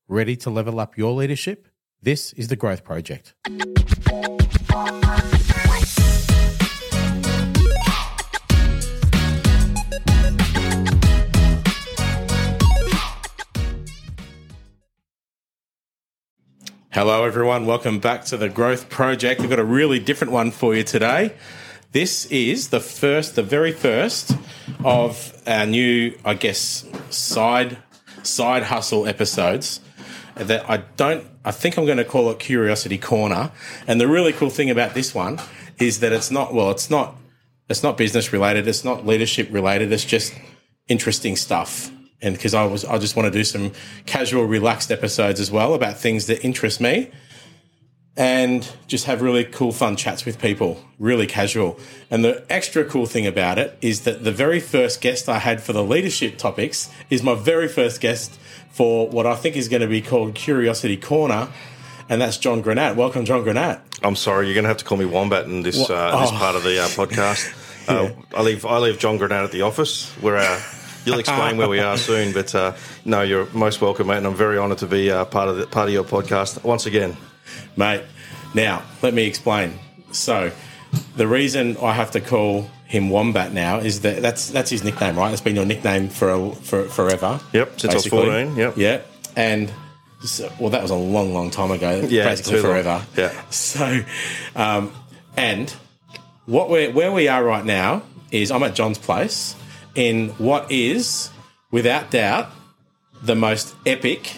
Ready to level up your leadership? This is the Growth Project. Hello everyone, welcome back to the Growth Project. We've got a really different one for you today. This is the very first of our new, side hustle episodes that I think I'm going to call it Curiosity Corner. And the really cool thing about this one is that it's not business related, it's not leadership related, it's just interesting stuff. And because I just want to do some casual, relaxed episodes as well about things that interest me and just have really cool, fun chats with people, really casual. And the extra cool thing about it is that the very first guest I had for the leadership topics is my very first guest for what I think is going to be called Curiosity Corner, and that's John Granat. Welcome, John Granat. I'm sorry, you're going to have to call me Wombat in this part of the podcast. Yeah. I leave John Granat at the office where you'll explain where we are soon, but no, you're most welcome, mate, and I'm very honoured to be part of your podcast once again. Mate, now, let me explain. So, the reason I have to call him Wombat now is that that's his nickname, right? That's been your nickname for forever. Yep, since basically. I was 14, yep. Yeah, and, well, that was a long, long time ago. Yeah, basically forever. Yeah. So, and where we are right now is I'm at John's place in what is, without doubt, the most epic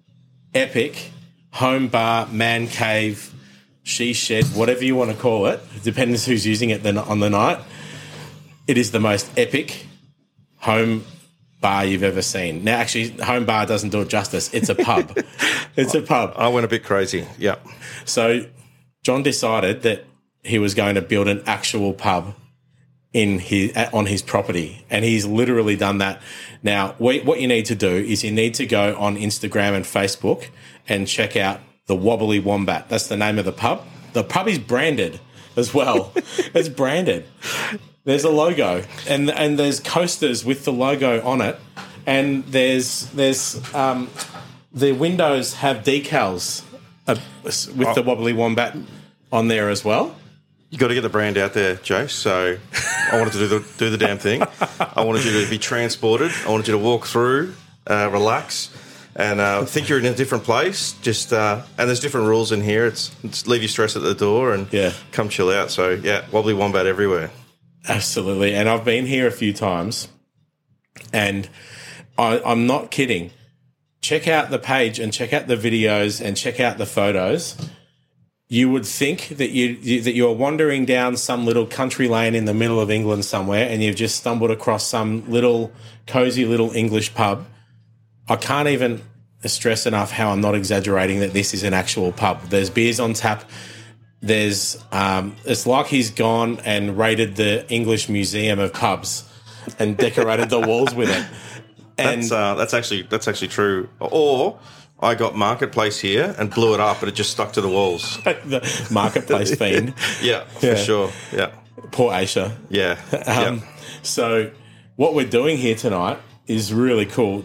home bar, man cave, she shed, whatever you want to call it. It depends who's using it on the night. It is the most epic home bar you've ever seen. Now, actually, home bar doesn't do it justice. It's a pub. It's a pub. I went a bit crazy, yeah. So John decided that he was going to build an actual pub on his property, and he's literally done that. Now, what you need to do is you need to go on Instagram and Facebook and check out the Wobbly Wombat. That's the name of the pub. The pub is branded as well. It's branded. There's a logo, and there's coasters with the logo on it, and there's the windows have decals with the Wobbly Wombat on there as well. You got to get the brand out there, Jace. So I wanted to do the damn thing. I wanted you to be transported. I wanted you to walk through, relax, and think you're in a different place. Just and there's different rules in here. It's leave your stress at the door and come chill out. So yeah, Wobbly Wombat everywhere. Absolutely. And I've been here a few times, and I'm not kidding. Check out the page and check out the videos and check out the photos. You would think that you're wandering down some little country lane in the middle of England somewhere, and you've just stumbled across some little cozy little English pub. I can't even stress enough how I'm not exaggerating that this is an actual pub. There's beers on tap. There's it's like he's gone and raided the English Museum of Pubs and decorated the walls with it. And that's actually true. Or I got Marketplace here and blew it up, but it just stuck to the walls. The Marketplace fiend. Yeah, for sure. Yeah. Poor Aisha. Yeah. So what we're doing here tonight is really cool.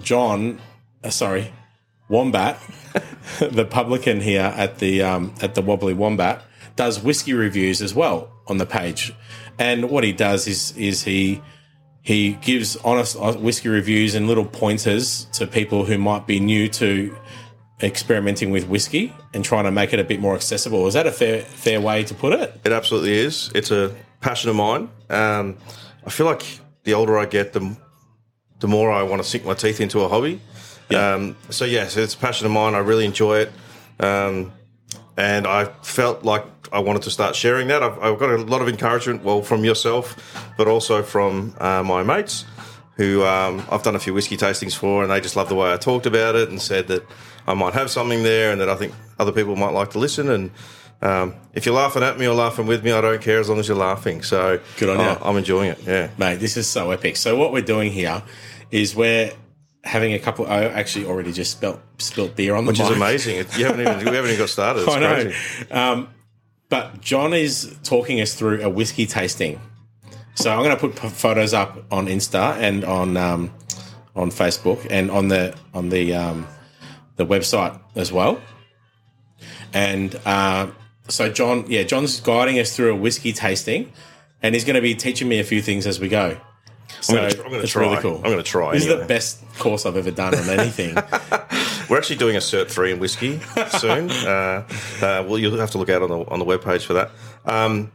Wombat, the publican here at the Wobbly Wombat, does whiskey reviews as well on the page. And what he does is he gives honest whiskey reviews and little pointers to people who might be new to experimenting with whiskey and trying to make it a bit more accessible. Is that a fair way to put it? It absolutely is. It's a passion of mine. I feel like the older I get, the more I want to sink my teeth into a hobby. Yeah. So it's a passion of mine. I really enjoy it. And I felt like I wanted to start sharing that. I've got a lot of encouragement, from yourself, but also from my mates who I've done a few whiskey tastings for, and they just love the way I talked about it and said that I might have something there and that I think other people might like to listen. And if you're laughing at me or laughing with me, I don't care as long as you're laughing. So good on you. I'm enjoying it, yeah. Mate, this is so epic. So what we're doing here is we're having a couple. I actually already just spilt beer on the mic. Which is amazing. We haven't even got started. It's I know. Crazy. But John is talking us through a whiskey tasting. So I'm going to put photos up on Insta and on Facebook and on the the website as well. And so John's guiding us through a whiskey tasting, and he's going to be teaching me a few things as we go. So I'm going to it's try. really cool. I'm going to try. This is anyway. the best course I've ever done on anything. We're actually doing a Cert 3 in whiskey soon. Well, you'll have to look out on the webpage for that. I'm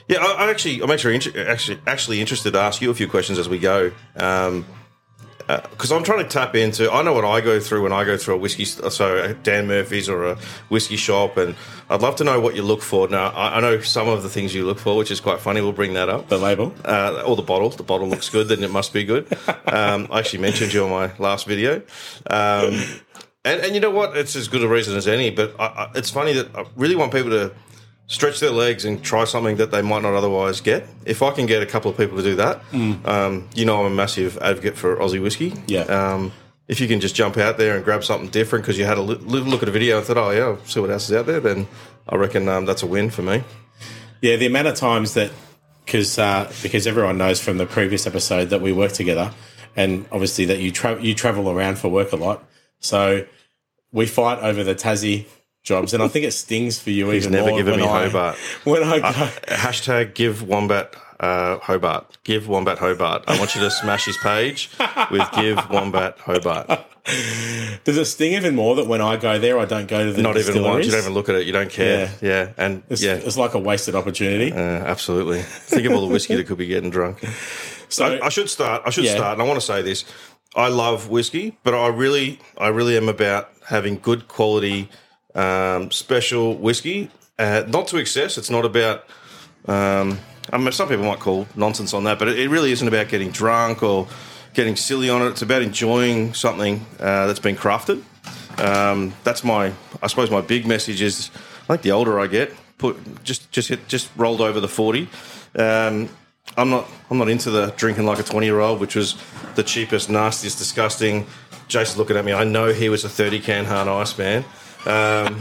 actually interested to ask you a few questions as we go. Because I'm trying to tap into, I know what I go through when I go through a whiskey, so Dan Murphy's or a whiskey shop, and I'd love to know what you look for. Now, I know some of the things you look for, which is quite funny. We'll bring that up. The label? Or the bottle. The bottle looks good, then it must be good. I actually mentioned you on my last video. And you know what? It's as good a reason as any, but it's funny that I really want people to stretch their legs and try something that they might not otherwise get. If I can get a couple of people to do that, I'm a massive advocate for Aussie whiskey. Yeah. If you can just jump out there and grab something different because you had a little look at a video and thought, oh, yeah, I'll see what else is out there, then I reckon that's a win for me. Yeah, the amount of times that, because everyone knows from the previous episode that we work together, and obviously that you travel around for work a lot, so we fight over the Tassie jobs, and I think it stings for you even never more. given me Hobart. When I go, hashtag give Wombat Hobart. Give Wombat Hobart. I want you to smash his page with give Wombat Hobart. Does it sting even more that when I go there, I don't go to the Not even distilleries? once. You don't even look at it. You don't care. Yeah. And It's like a wasted opportunity. Absolutely. Think of all the whiskey that could be getting drunk. So I should start. And I want to say this. I love whiskey, but I really am about having good quality, special whiskey. Not to excess. It's not about. Some people might call nonsense on that, but it really isn't about getting drunk or getting silly on it. It's about enjoying something that's been crafted. That's I suppose my big message is, I think the older I get, just rolled over the 40. I'm not into the drinking like a 20-year-old, which was the cheapest, nastiest, disgusting. Jason's looking at me. I know he was a 30-can hard ice man. I'm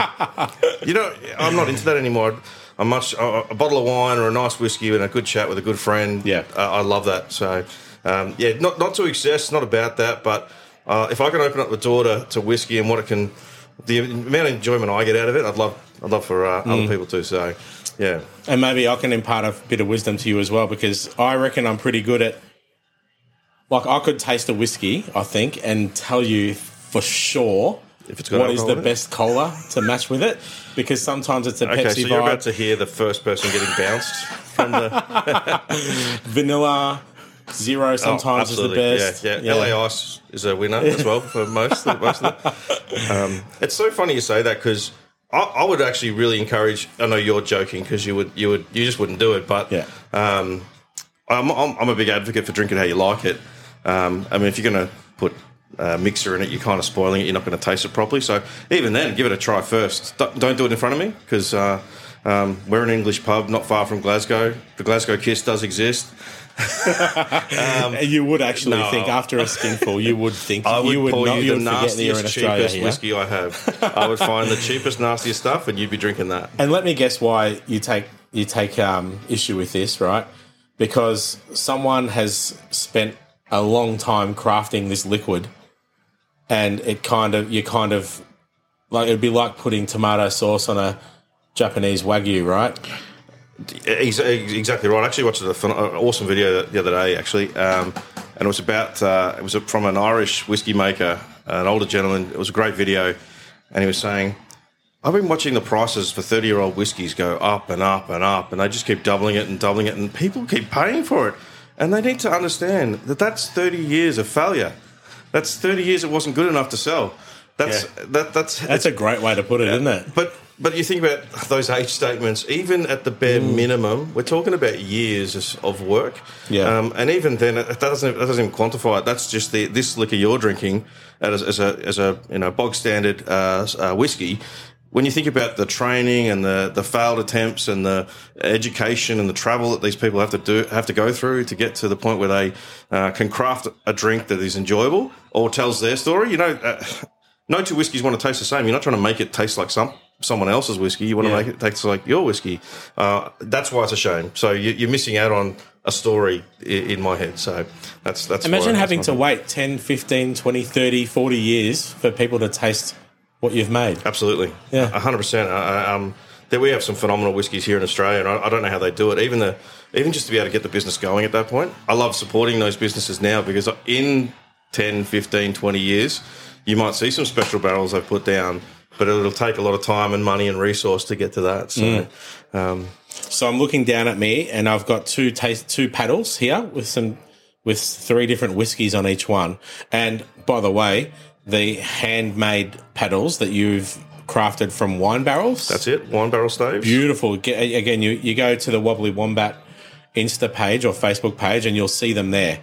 not into that anymore. A bottle of wine or a nice whiskey and a good chat with a good friend. Yeah, I love that. So, not to excess, not about that, but if I can open up the door to whiskey and what it can, the amount of enjoyment I get out of it, I'd love for other people too. So, yeah. And maybe I can impart a bit of wisdom to you as well, because I reckon I'm pretty good at, like, I could taste a whiskey, I think, and tell you for sure if it's got what is the in it. best cola to match with it, because sometimes it's a Pepsi Okay, so you're vibe. about to hear the first person getting bounced from the Vanilla, zero sometimes is the best. Yeah. LA Ice is a winner as well for most of them. It's so funny you say that, because I would actually really encourage. I know you're joking because you just wouldn't do it, but Yeah. I'm a big advocate for drinking how you like it. If you're going to put mixer in it, you're kind of spoiling it. You're not going to taste it properly. So even then, give it a try first. Don't do it in front of me, because we're an English pub not far from Glasgow. The Glasgow Kiss does exist. You would actually think after a skinful, you would think I would pour not, you you the would forget that you're in nastiest, Australia cheapest here. whiskey I have. I would find the cheapest, nastiest stuff, and you'd be drinking that. And let me guess why you take issue with this, right? Because someone has spent a long time crafting this liquid, and you kind of like, it'd be like putting tomato sauce on a Japanese Wagyu, right? Exactly right. I actually watched an awesome video the other day, actually, and it was about it was from an Irish whiskey maker, an older gentleman. It was a great video, and he was saying, I've been watching the prices for 30-year-old whiskies go up and up and up, and they just keep doubling it, and people keep paying for it. And they need to understand that that's 30 years of failure. That's 30 years it wasn't good enough to sell. That's a great way to put it, isn't it? But you think about those age statements, even at the bare minimum, we're talking about years of work. Yeah. And even then, that doesn't even quantify it. That's just this liquor you're drinking as a bog standard whiskey. When you think about the training and the failed attempts and the education and the travel that these people have to go through to get to the point where they can craft a drink that is enjoyable or tells their story, no two whiskies want to taste the same. You're not trying to make it taste like someone else's whiskey. You want to make it taste like your whiskey. That's why it's a shame. So you're missing out on a story in my head. So that's Imagine having to wait 10, 15, 20, 30, 40 years for people to taste what you've made. Absolutely. Yeah. 100%. We have some phenomenal whiskies here in Australia, and I don't know how they do it. Even just to be able to get the business going at that point, I love supporting those businesses now, because in 10, 15, 20 years, you might see some special barrels they've put down, but it'll take a lot of time and money and resource to get to that. So, So I'm looking down at me, and I've got two paddles here with 3 different whiskies on each one. And by the way, the handmade paddles that you've crafted from wine barrels. That's it, wine barrel staves. Beautiful. Again, you go to the Wobbly Wombat Insta page or Facebook page, and you'll see them there.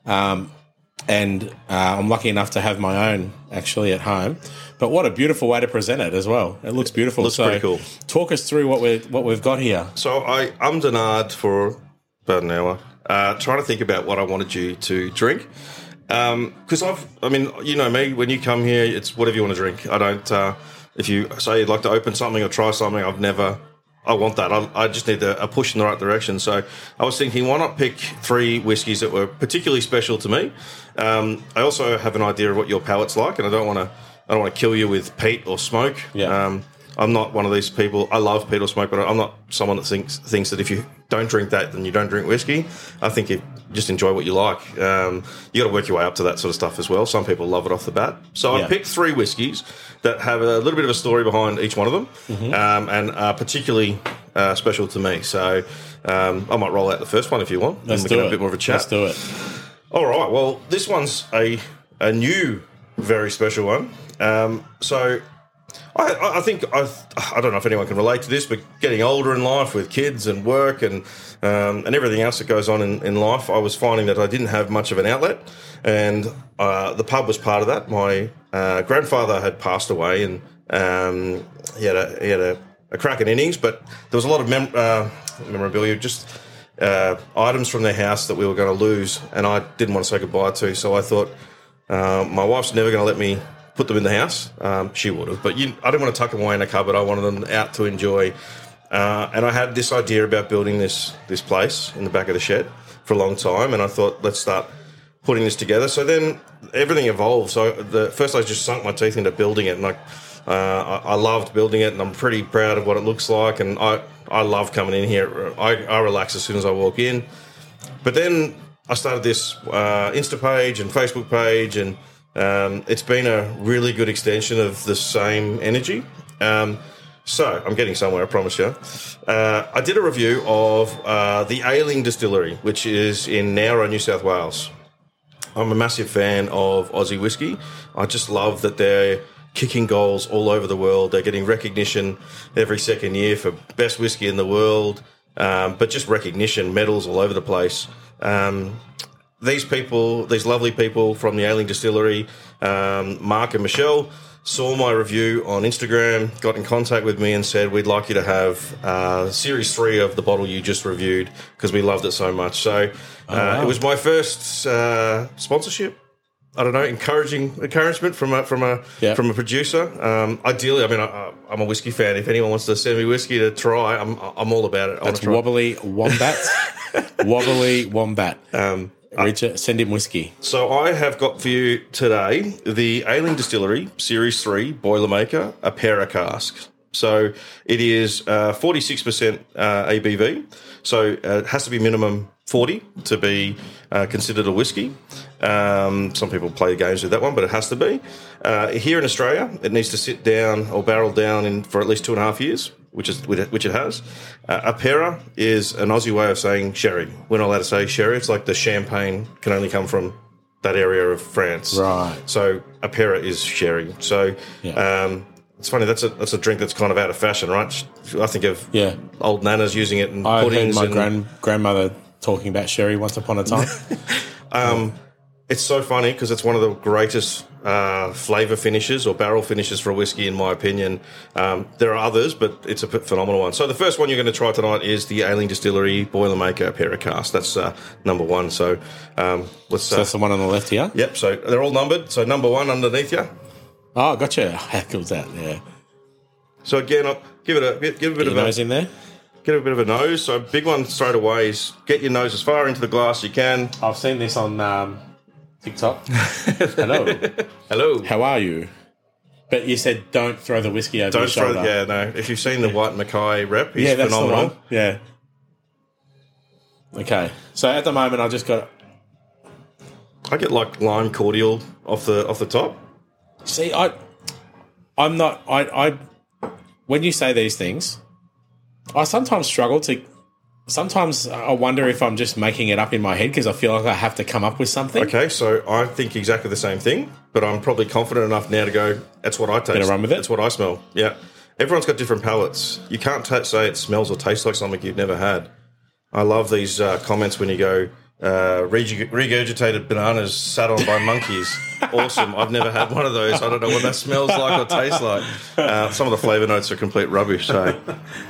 And I'm lucky enough to have my own actually at home. But what a beautiful way to present it as well. It looks beautiful. Looks pretty cool. Talk us through what we've got here. So I ummed for about an hour, trying to think about what I wanted you to drink. Because you know me, when you come here, it's whatever you want to drink. I don't, if you say you'd like to open something or try something, I want that. I just need a push in the right direction. So I was thinking, why not pick 3 whiskies that were particularly special to me? I also have an idea of what your palate's like, and I don't want to kill you with peat or smoke. Yeah. I'm not one of these people. I love peat or smoke, but I'm not someone that thinks that if you don't drink that, then you don't drink whiskey. I think you just enjoy what you like. You got to work your way up to that sort of stuff as well. Some people love it off the bat. So I picked 3 whiskies that have a little bit of a story behind each one of them, and are particularly special to me. So I might roll out the first one if you want. Let's and we do can it. have a bit more of a chat. Let's do it. All right. Well, this one's a new, very special one. So I think I don't know if anyone can relate to this, but getting older in life with kids and work and everything else that goes on in life, I was finding that I didn't have much of an outlet, and the pub was part of that. My grandfather had passed away, and he had a cracking innings, but there was a lot of memorabilia, just items from their house that we were going to lose, and I didn't want to say goodbye to. So I thought, my wife's never going to let me put them in the house. She would have, but I didn't want to tuck them away in a cupboard. I wanted them out to enjoy. And I had this idea about building this place in the back of the shed for a long time, and I thought, let's start putting this together. So then everything evolved. So first I just sunk my teeth into building it, and I loved building it, and I'm pretty proud of what it looks like, and I love coming in here. I relax as soon as I walk in. But then I started this Insta page and Facebook page, and it's been a really good extension of the same energy. So I'm getting somewhere, I promise you. I did a review of the Ailing Distillery, which is in Nowra, New South Wales. I'm a massive fan of Aussie whiskey. I just love that they're kicking goals all over the world. They're getting recognition every second year for best whiskey in the world, but just recognition, medals all over the place. These lovely people from the Ailing Distillery, Mark and Michelle, saw my review on Instagram, got in contact with me and said, we'd like you to have Series 3 of the bottle you just reviewed because we loved it so much. So it was my first sponsorship. I don't know, encouragement from a producer. Ideally, I mean, I'm a whiskey fan. If anyone wants to send me whiskey to try, I'm all about it. That's Wobbly Wombat. Wobbly Wombat. Richard, send him whiskey. So I have got for you today the Ailing Distillery Series 3 Boilermaker Apera cask. So it is 46% ABV. So it has to be minimum 40 to be considered a whiskey. Some people play games with that one, but it has to be. Here in Australia, it needs to sit down or barrel down for at least 2.5 years, which it has. Apera is an Aussie way of saying sherry. We're not allowed to say sherry. It's like the champagne can only come from that area of France. Right. So Apera is sherry. So it's funny, that's a drink that's kind of out of fashion, right? I think of old nanas using it in puddings. I heard my grandmother talking about sherry once upon a time. It's so funny because it's one of the greatest flavour finishes or barrel finishes for a whiskey, in my opinion. There are others, but it's a phenomenal one. So the first one you're going to try tonight is the Ailing Distillery Boilermaker Apera cask. That's number one. So let's. So that's the one on the left here? Yep. So they're all numbered. So number one underneath you. Oh, gotcha. How cool's that? Yeah. So again, I'll give a bit of a nose in there. Get a bit of a nose. So big one straight away is get your nose as far into the glass as you can. I've seen this on TikTok. Hello. Hello. How are you? But you said don't throw the whiskey over your Don't throw. shoulder. Yeah, no. If you've seen the White Mackay rep, he's That's phenomenal. the one. Yeah. Okay. So at the moment, I just got. I get like lime cordial off the top. See, I'm not. I when you say these things, I sometimes struggle to. Sometimes I wonder if I'm just making it up in my head because I feel like I have to come up with something. Okay, so I think exactly the same thing, but I'm probably confident enough now to go, that's what I taste. Gonna run with it? That's what I smell. Yeah. Everyone's got different palates. You can't say it smells or tastes like something you've never had. I love these comments when you go, regurgitated bananas sat on by monkeys. Awesome. I've never had one of those. I don't know what that smells like or tastes like. Some of the flavour notes are complete rubbish. So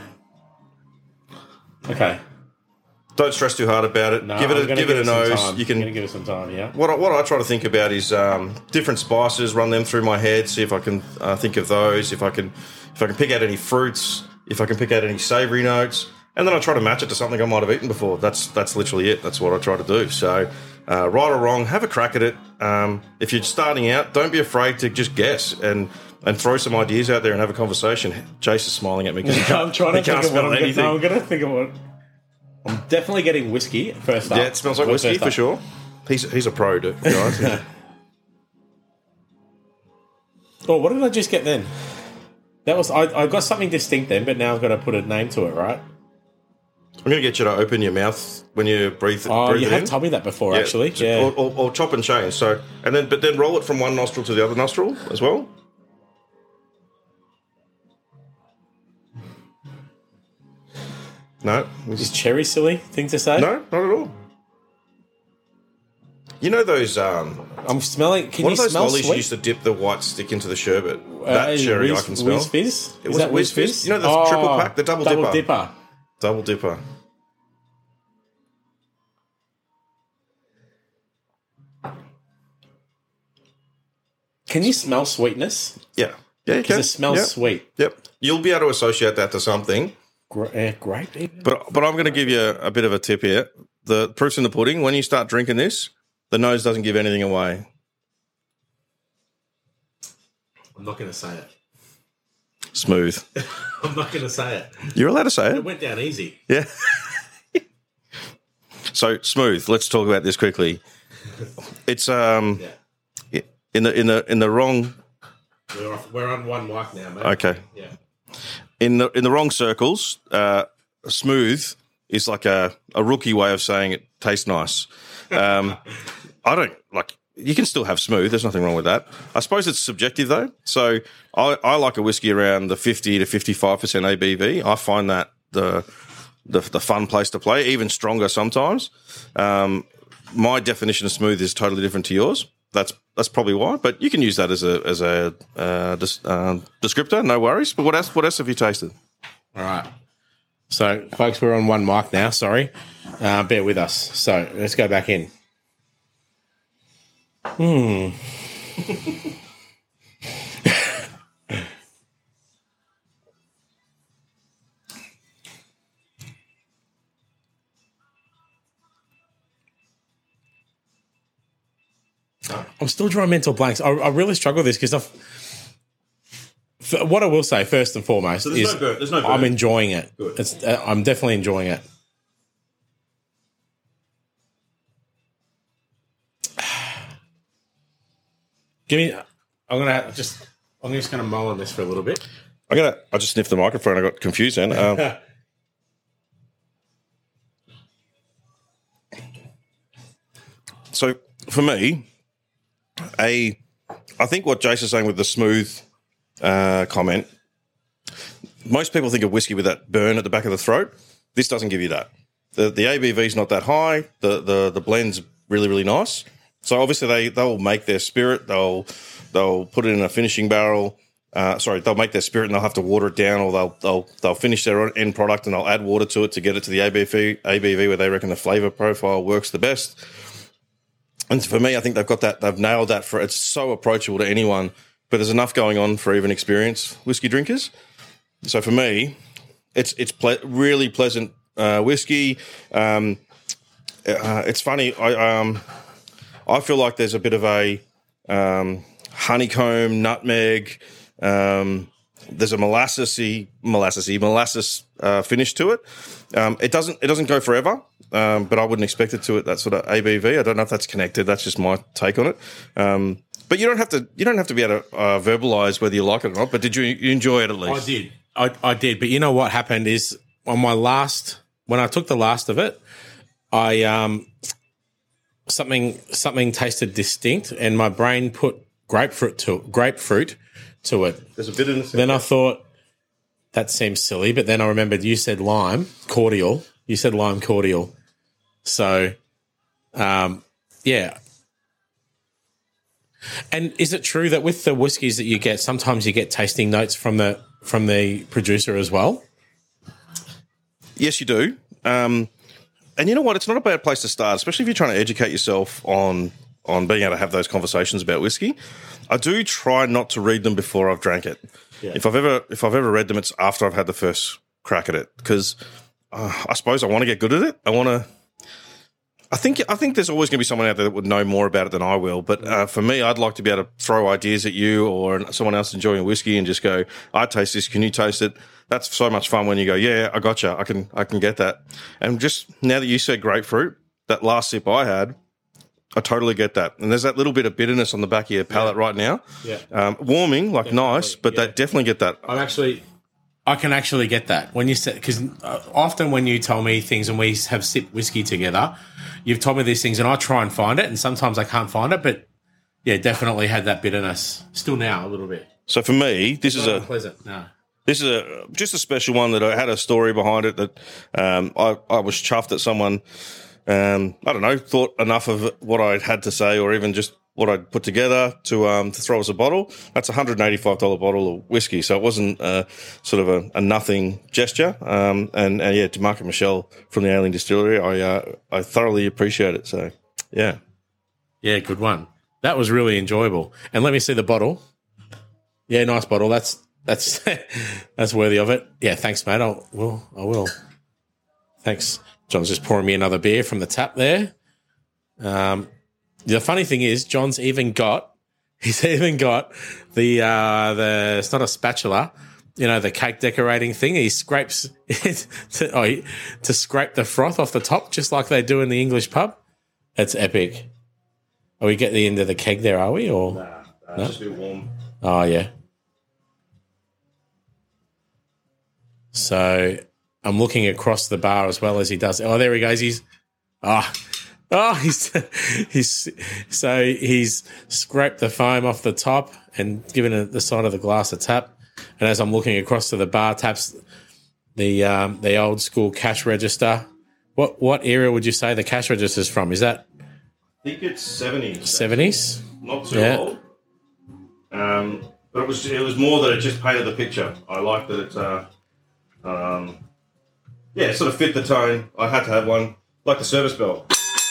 Okay. don't stress too hard about it. No, give it a nose. You can give it some time. Yeah. What I try to think about is different spices. Run them through my head. See if I can think of those. If I can pick out any fruits. If I can pick out any savoury notes. And then I try to match it to something I might have eaten before. That's literally it. That's what I try to do. So, right or wrong, have a crack at it. If you're starting out, don't be afraid to just guess and throw some ideas out there and have a conversation. Jace is smiling at me because I'm trying to think of what anything. I'm going to think of what. I'm definitely getting whiskey first up. Yeah, it smells like whiskey for sure. He's a pro, guys. Oh, what did I just get then? That was I got something distinct then, but now I've got to put a name to it, right? I'm going to get you to open your mouth when you breathe. Oh, breathe you it have in. told me that before, actually. Yeah. Or chop and change. So, but then roll it from one nostril to the other nostril as well. No, Is cherry silly thing to say? no, not at all. You know those I'm smelling. Can what you are those smell lollies you sweet? used to dip the white stick into the sherbet? That cherry I can smell. Whiz Fizz? It was Whiz Fizz. You know the triple pack, the double dipper. Double dipper. Can you smell sweetness? Yeah, you Because can. it smells Yep. sweet. Yep, you'll be able to associate that to something. Grape even? But I'm going to give you a bit of a tip here. The proof's in the pudding. When you start drinking this, the nose doesn't give anything away. I'm not going to say it. Smooth. I'm not going to say it. You're allowed to say It it. went down easy. Yeah. So smooth. Let's talk about this quickly. It's in the wrong. We're on one mic now, mate. Okay. Yeah. In the wrong circles, smooth is like a rookie way of saying it tastes nice. I don't like. You can still have smooth. There's nothing wrong with that. I suppose it's subjective though. So I like a whiskey around the 50 to 55% ABV. I find that the fun place to play, even stronger sometimes. My definition of smooth is totally different to yours. That's probably why. But you can use that as a descriptor. No worries. But what else have you tasted? All right. So, folks, we're on one mic now. Sorry. Bear with us. So, let's go back in. I'm still drawing mental blanks. I really struggle with this because what I will say first and foremost is there's no I'm enjoying it. Good. I'm definitely enjoying it. I'm just gonna mull on this for a little bit. I just sniffed the microphone. I got confused then. So for me, I think what Jace is saying with the smooth comment, most people think of whiskey with that burn at the back of the throat. This doesn't give you that. The ABV is not that high. The blend's really, really nice. So obviously they'll make their spirit. They'll put it in a finishing barrel. They'll make their spirit and they'll have to water it down, or they'll finish their own end product and they'll add water to it to get it to the ABV where they reckon the flavour profile works the best. And for me, I think they've nailed that. It's so approachable to anyone, but there's enough going on for even experienced whiskey drinkers. So for me, it's really pleasant whiskey. It's funny. I feel like there's a bit of a honeycomb, nutmeg, There's a molasses finish to it. It doesn't go forever, but I wouldn't expect it to at that sort of ABV. I don't know if that's connected. That's just my take on it. But you don't have to be able to verbalize whether you like it or not. But did you enjoy it at least? I did. I did. But you know what happened is when I took the last of it, I something tasted distinct, and my brain put grapefruit to it. There's a bit in the Then I thought that seems silly, but then I remembered you said lime cordial. You said lime cordial, so yeah. And is it true that with the whiskies that you get, sometimes you get tasting notes from the producer as well? Yes, you do. And you know what? It's not a bad place to start, especially if you're trying to educate yourself on being able to have those conversations about whiskey. I do try not to read them before I've drank it. Yeah. If I've ever read them, it's after I've had the first crack at it, because I suppose I want to get good at it. I think there's always going to be someone out there that would know more about it than I will. But for me, I'd like to be able to throw ideas at you or someone else enjoying whiskey and just go, I taste this. Can you taste it? That's so much fun when you go, yeah, I gotcha. I can get that. And just now that you said grapefruit, that last sip I had, I totally get that. And there's that little bit of bitterness on the back of your palate right now. Yeah. Warming, like definitely, nice, but they definitely get that. I can actually get that when you said, because often when you tell me things and we have sipped whiskey together, you've told me these things and I try and find it, and sometimes I can't find it, but yeah, definitely had that bitterness. Still now a little bit. So for me, this is unpleasant. No. This is just a special one that I had a story behind it that I was chuffed that someone, I don't know, thought enough of what I had to say or even just what I'd put together to throw us a bottle. That's a $185 bottle of whiskey, so it wasn't sort of a nothing gesture. And yeah, to Mark and Michelle from the Alien Distillery, I thoroughly appreciate it. So yeah, good one. That was really enjoyable. And let me see the bottle. Yeah, nice bottle. That's worthy of it. Yeah, thanks, mate. I will. Thanks. John's just pouring me another beer from the tap there. The funny thing is, John's even got the it's not a spatula, the cake decorating thing. He scrapes it to scrape the froth off the top, just like they do in the English pub. It's epic. Are we getting the end of the keg there, are we? Or no? It's just a bit warm. Oh, yeah. So I'm looking across the bar as well as he does. Oh, there he goes. He's scraped the foam off the top and given the side of the glass a tap. And as I'm looking across to the bar, taps the old school cash register. What era would you say the cash register's from? Is that? I think it's 70s. 70s? Not too old. But it was more that it just painted the picture. I like that it sort of fit the tone. I had to have one, like the service bell.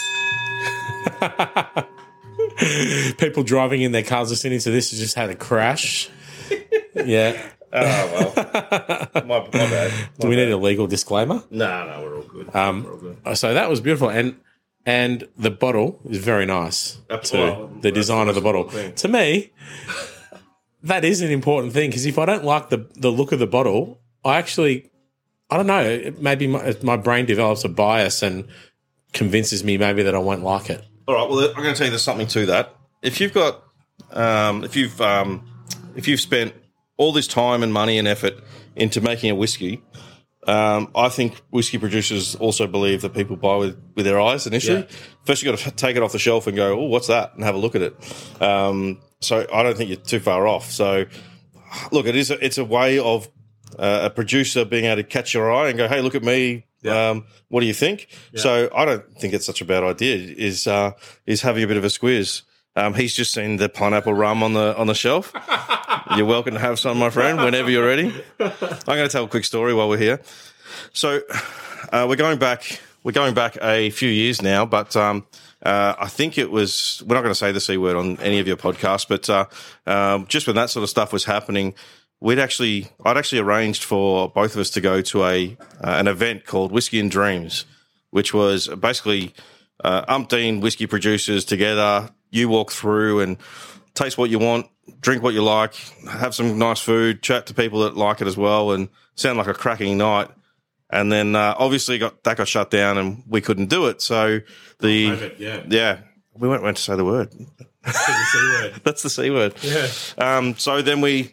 People driving in their cars listening to this has just had a crash. Yeah. Oh, well. My bad. Do we need a legal disclaimer? No, we're all good. We're all good. So that was beautiful. And the bottle is very nice. Absolutely. The design of the bottle. To me, that is an important thing, because if I don't like the look of the bottle, I don't know, maybe my brain develops a bias and convinces me maybe that I won't like it. All right, well, I'm going to tell you there's something to that. If you've got, if you've spent all this time and money and effort into making a whiskey, I think whiskey producers also believe that people buy with their eyes initially. Yeah. First, you've got to take it off the shelf and go, oh, what's that? And have a look at it. So I don't think you're too far off. So, look, it's a way of a producer being able to catch your eye and go, hey, look at me. Yeah. What do you think? Yeah. So I don't think it's such a bad idea. Is having a bit of a squeeze. He's just seen the pineapple rum on the shelf. You're welcome to have some, my friend, whenever you're ready. I'm going to tell a quick story while we're here. So we're going back a few years now, but I think it was, we're not going to say the C word on any of your podcasts, but just when that sort of stuff was happening, I'd actually arranged for both of us to go to an event called Whiskey and Dreams, which was basically umpteen whiskey producers together. You walk through and taste what you want, drink what you like, have some nice food, chat to people that like it as well, and sound like a cracking night. And then obviously that got shut down, and we couldn't do it. So we went to say the word. That's the C word. That's the C word. Yeah. So then we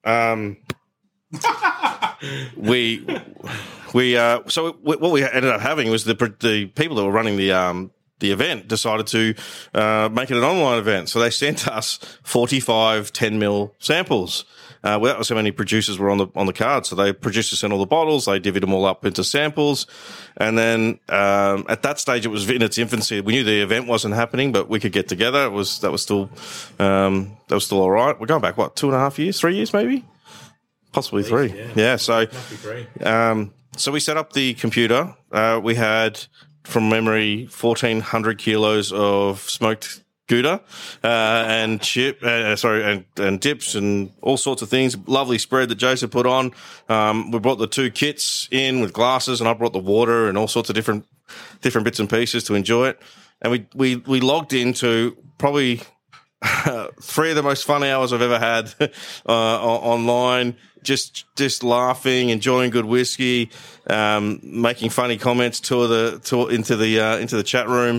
what we ended up having was the people that were running the event decided to make it an online event. So they sent us 45 10 mil samples. That was how many producers were on the card. So they producers sent all the bottles. They divvied them all up into samples. And then at that stage, it was in its infancy. We knew the event wasn't happening, but we could get together. That was still all right. We're going back, 2.5 years, 3 years maybe? Possibly three. Yeah. So, so we set up the computer. We had, from memory, 1,400 kilos of smoked Gouda and dips and all sorts of things. Lovely spread that Joseph put on. We brought the 2 kits in with glasses, and I brought the water and all sorts of different bits and pieces to enjoy it. And we logged into probably 3 of the most fun hours I've ever had online. Just laughing, enjoying good whiskey, making funny comments into the chat room.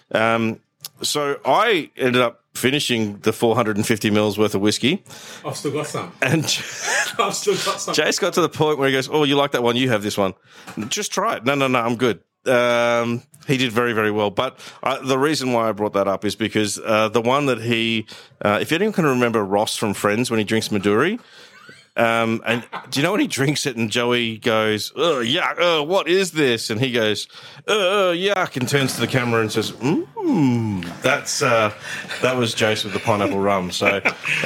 So I ended up finishing the 450 mils worth of whiskey. I've still got some. And I've still got some. Jace got to the point where he goes, "Oh, you like that one? You have this one. Just try it." No, I'm good. He did very, very well. But the reason why I brought that up is because the one that if anyone can remember Ross from Friends when he drinks Maduri, and do you know when he drinks it and Joey goes, "Oh, yuck, what is this?" And he goes, yuck, and turns to the camera and says, that was Jace with the pineapple rum. So,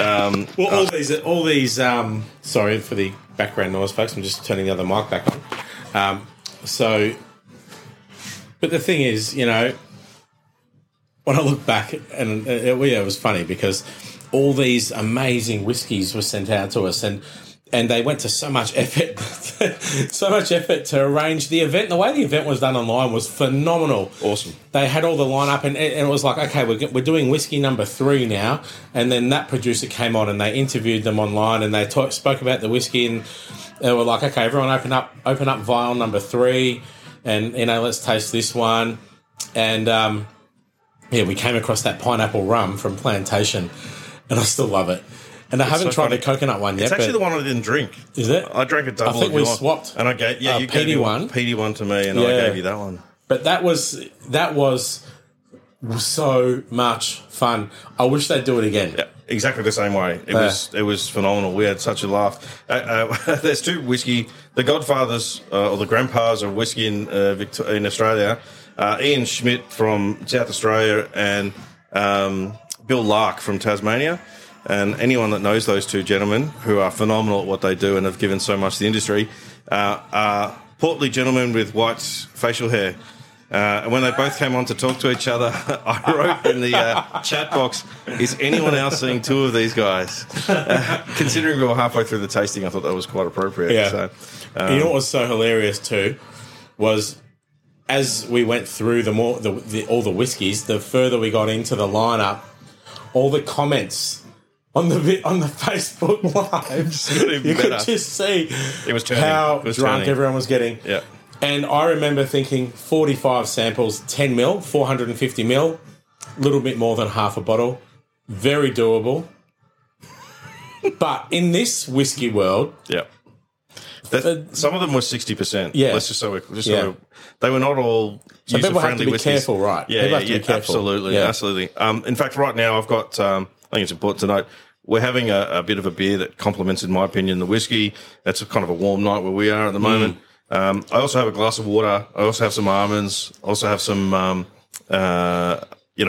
all these, sorry for the background noise, folks. I'm just turning the other mic back on. But the thing is, when I look back, and it was funny because all these amazing whiskies were sent out to us, and they went to so much effort to arrange the event. The way the event was done online was phenomenal. Awesome. They had all the lineup, and it was like, okay, we're doing whiskey number 3 now, and then that producer came on and they interviewed them online, and they spoke about the whiskey, and they were like, okay, everyone open up vial number 3, and let's taste this one, and we came across that pineapple rum from Plantation. And I still love it. And I haven't tried the coconut one yet. It's actually the one I didn't drink. Is it? I drank a double. I think we swapped. And I gave you gave PD one to me, and I gave you that one. But that was so much fun. I wish they'd do it again. Yeah, exactly the same way. It was phenomenal. We had such a laugh. There's 2 whiskey. The godfathers or the grandpas of whiskey in Australia. Ian Schmidt from South Australia and Bill Lark from Tasmania. And anyone that knows those 2 gentlemen, who are phenomenal at what they do and have given so much to the industry, are portly gentlemen with white facial hair. And when they both came on to talk to each other, I wrote in the chat box, "Is anyone else seeing 2 of these guys?" Considering we were halfway through the tasting, I thought that was quite appropriate. Yeah. So, you know what was so hilarious too was, as we went through all the whiskies, the further we got into the lineup, all the comments on the Facebook Live, you could just see how drunk everyone was getting. Yeah. And I remember thinking 45 samples, 10 mil, 450 mil, a little bit more than half a bottle. Very doable. But in this whiskey world... Yeah. Some of them were 60%. Yeah. Let's just so they were not all user-friendly whiskies. Careful, right? Yeah, people have to be careful. Absolutely, absolutely. In fact, right now I've got, I think it's important to note, we're having a bit of a beer that complements, in my opinion, the whiskey. That's kind of a warm night where we are at the moment. I also have a glass of water. I also have some almonds. I also have some, I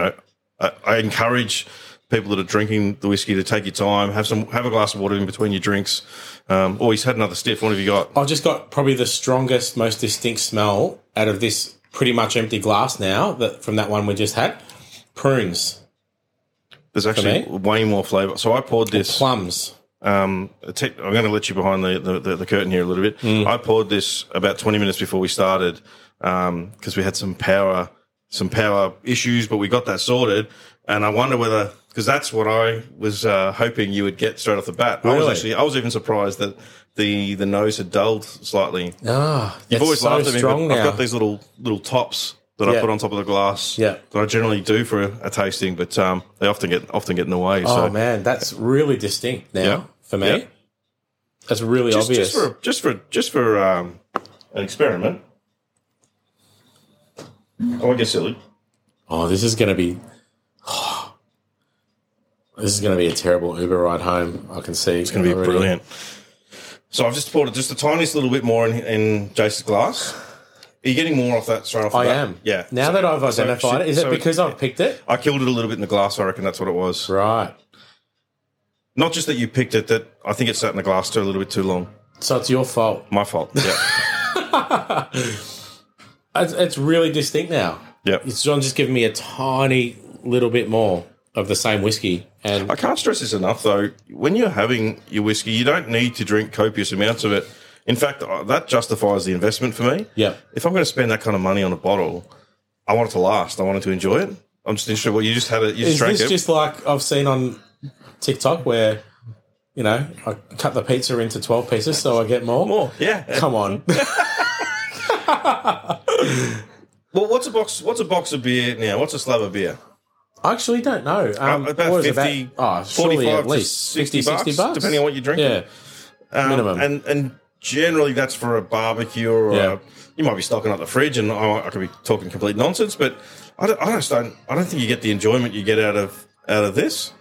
encourage people that are drinking the whiskey to take your time, have a glass of water in between your drinks. He's had another stiff. What have you got? I've just got probably the strongest, most distinct smell out of this pretty much empty glass now from that one we just had. Prunes. There's actually way more flavour. So I poured this. Or plums. I'm going to let you behind the curtain here a little bit. I poured this about 20 minutes before we started because we had some power issues, but we got that sorted. And I wonder whether because that's what I was hoping you would get straight off the bat. Really? I was even surprised that the nose had dulled slightly. You've always laughed at me, but now. I've got these little tops that I put on top of the glass that I generally do for a tasting, but they often get in the way. Oh man, that's really distinct now for me. Yeah. That's really obvious. Just for an experiment. I won't get silly. Oh, this is going to be a terrible Uber ride home. I can see It's going to be brilliant. So I've just poured it just the tiniest little bit more in Jace's glass. Are you getting more off that straight off the bat? I am. Yeah. Now that I've identified it, is it because I've picked it? I killed it a little bit in the glass, I reckon that's what it was. Right. Not just that you picked it, that I think it sat in the glass too a little bit too long. So it's your fault. My fault, yeah. It's really distinct now. Yep. It's John just giving me a tiny little bit more of the same whiskey. And I can't stress this enough, though. When you're having your whiskey, you don't need to drink copious amounts of it. In fact, that justifies the investment for me. Yeah. If I'm going to spend that kind of money on a bottle, I want it to last. I want it to enjoy it. I'm just interested. Well, you just had it. You just drank it. Is this just like I've seen on TikTok where, I cut the pizza into 12 pieces so I get more? More, yeah. Come on. Well, what's a box of beer now? What's a slab of beer? I actually don't know. About 50, surely 45 at least to 60 60 bucks, depending on what you're drinking. Yeah, minimum. And generally that's for a barbecue or you might be stocking up the fridge, and I could be talking complete nonsense, but I don't think you get the enjoyment you get out of this.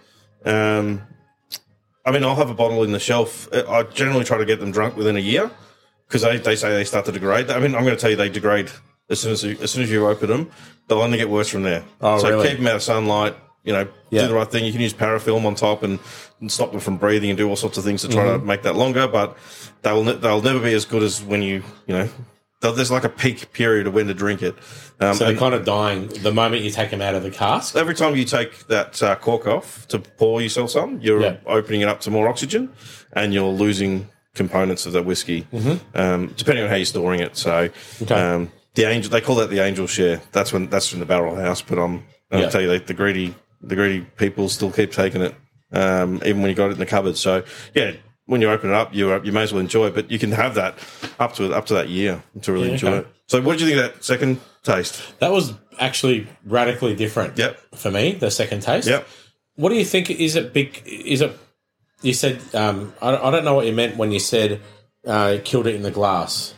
I mean, I'll have a bottle in the shelf. I generally try to get them drunk within a year because they say they start to degrade. I mean, I'm going to tell you they degrade as soon as you open them. They'll only get worse from there. Oh, so really? keep them out of sunlight. Do the right thing. You can use parafilm on top and stop them from breathing and do all sorts of things to try to make that longer. But they'll never be as good as when there's like a peak period of when to drink it. So they're kind of dying the moment you take them out of the cask? Every time you take that cork off to pour yourself some, you're opening it up to more oxygen and you're losing components of the whiskey, depending on how you're storing it. So they call that the angel share. That's from the barrel house, but I'll tell you, the greedy people still keep taking it, even when you got it in the cupboard. So yeah, when you open it up, you may as well enjoy it, but you can have that up to that year to really enjoy it. So what did you think of that second taste? That was actually radically different. For me, the second taste. Yep. What do you think? Is it big? Is it? You said I don't know what you meant when you said killed it in the glass.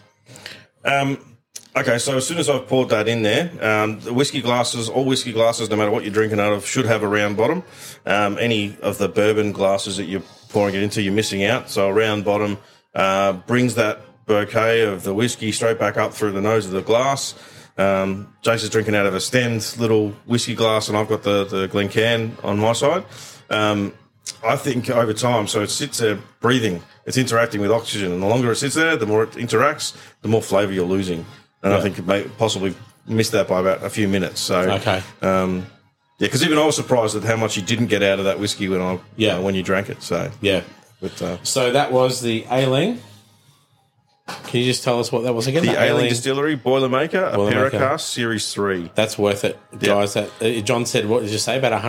Okay, so as soon as I've poured that in there, the all whiskey glasses, no matter what you're drinking out of, should have a round bottom. Any of the bourbon glasses that you're pouring it into, you're missing out. So a round bottom brings that bouquet of the whiskey straight back up through the nose of the glass. Jason's drinking out of a stemmed little whiskey glass, and I've got the Glencairn on my side. I think over time, so it sits there breathing, it's interacting with oxygen, and the longer it sits there, the more it interacts, the more flavour you're losing. And I think it may possibly miss that by about a few minutes. So, because even I was surprised at how much you didn't get out of that whiskey when when you drank it. So so that was the Ailing. Can you just tell us what that was again? The Ailing Distillery Boilermaker, a Paracast Series 3. That's worth it, guys. That John said, what did you say, about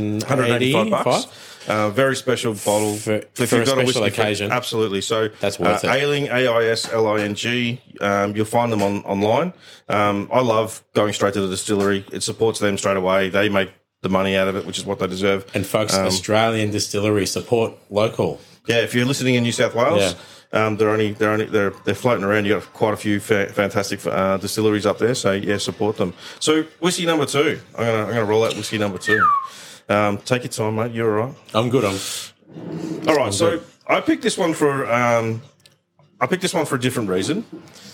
$185? Very special bottle for a special occasion. Absolutely. So that's worth it. Ailing, AISLING. You'll find them online. I love going straight to the distillery. It supports them straight away. They make the money out of it, which is what they deserve. And folks, Australian distillery, support local. Yeah, if you're listening in New South Wales, they're floating around. You got quite a few fantastic distilleries up there. So yeah, support them. So whiskey number 2. I'm gonna roll out whiskey number 2. Take your time, mate. You're all right. I'm good. All right. So I picked this one for a different reason.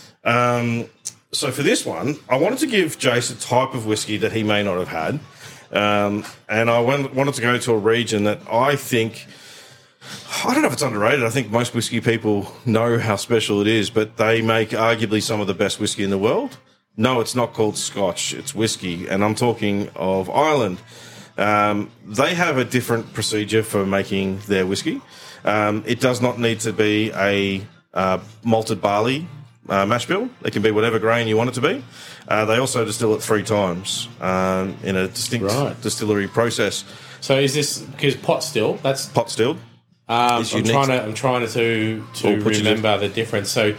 So for this one, I wanted to give Jace a type of whiskey that he may not have had, and I wanted to go to a region that I think. I don't know if it's underrated. I think most whiskey people know how special it is, but they make arguably some of the best whiskey in the world. No, it's not called Scotch. It's whiskey, and I'm talking of Ireland. They have a different procedure for making their whiskey. It does not need to be a malted barley mash bill. It can be whatever grain you want it to be. They also distill it 3 times in a distinct distillery process. So is this because pot still? That's Pot still. I'm It's unique. trying to put you remember the difference. So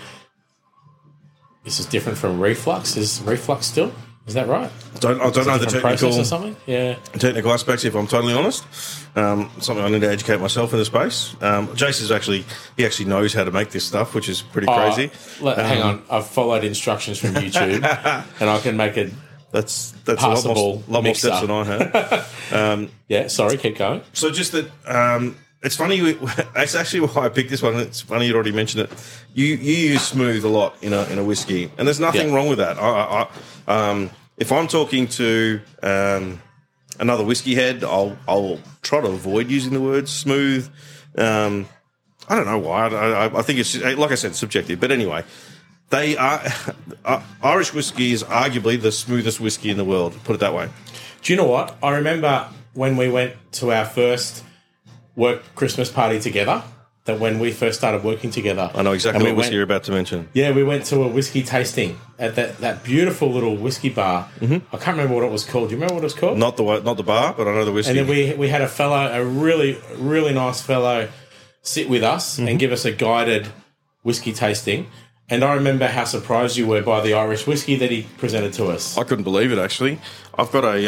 this is different from reflux. Is reflux still? Is that right? I don't know the Different process or technical something? Yeah. technical aspects, if I'm totally honest. Something I need to educate myself in the space. Jason's actually knows how to make this stuff, which is pretty crazy. Hang on. I've followed instructions from YouTube and I can make it. That's Passable a lot more mixer. steps than I have. Yeah, sorry, keep going. So just that, it's funny. It's actually why I picked this one. It's funny you'd already mentioned it. You use smooth a lot in a whiskey, and there's nothing Yeah. wrong with that. If I'm talking to another whiskey head, I'll try to avoid using the word smooth. I don't know why. I think it's just, like I said, subjective. But anyway, they are Irish whiskey is arguably the smoothest whiskey in the world. Put it that way. Do you know what? I remember when we went to our first work Christmas party together, that when we first started working together. I know exactly and what whiskey you're about to mention. Yeah, we went to a whiskey tasting at that beautiful little whiskey bar. Mm-hmm. I can't remember what it was called. Do you remember what it was called? Not the bar, but I know the whiskey. And then we had a really, really nice fellow sit with us and give us a guided whiskey tasting. And I remember how surprised you were by the Irish whiskey that he presented to us. I couldn't believe it. Actually, I've got I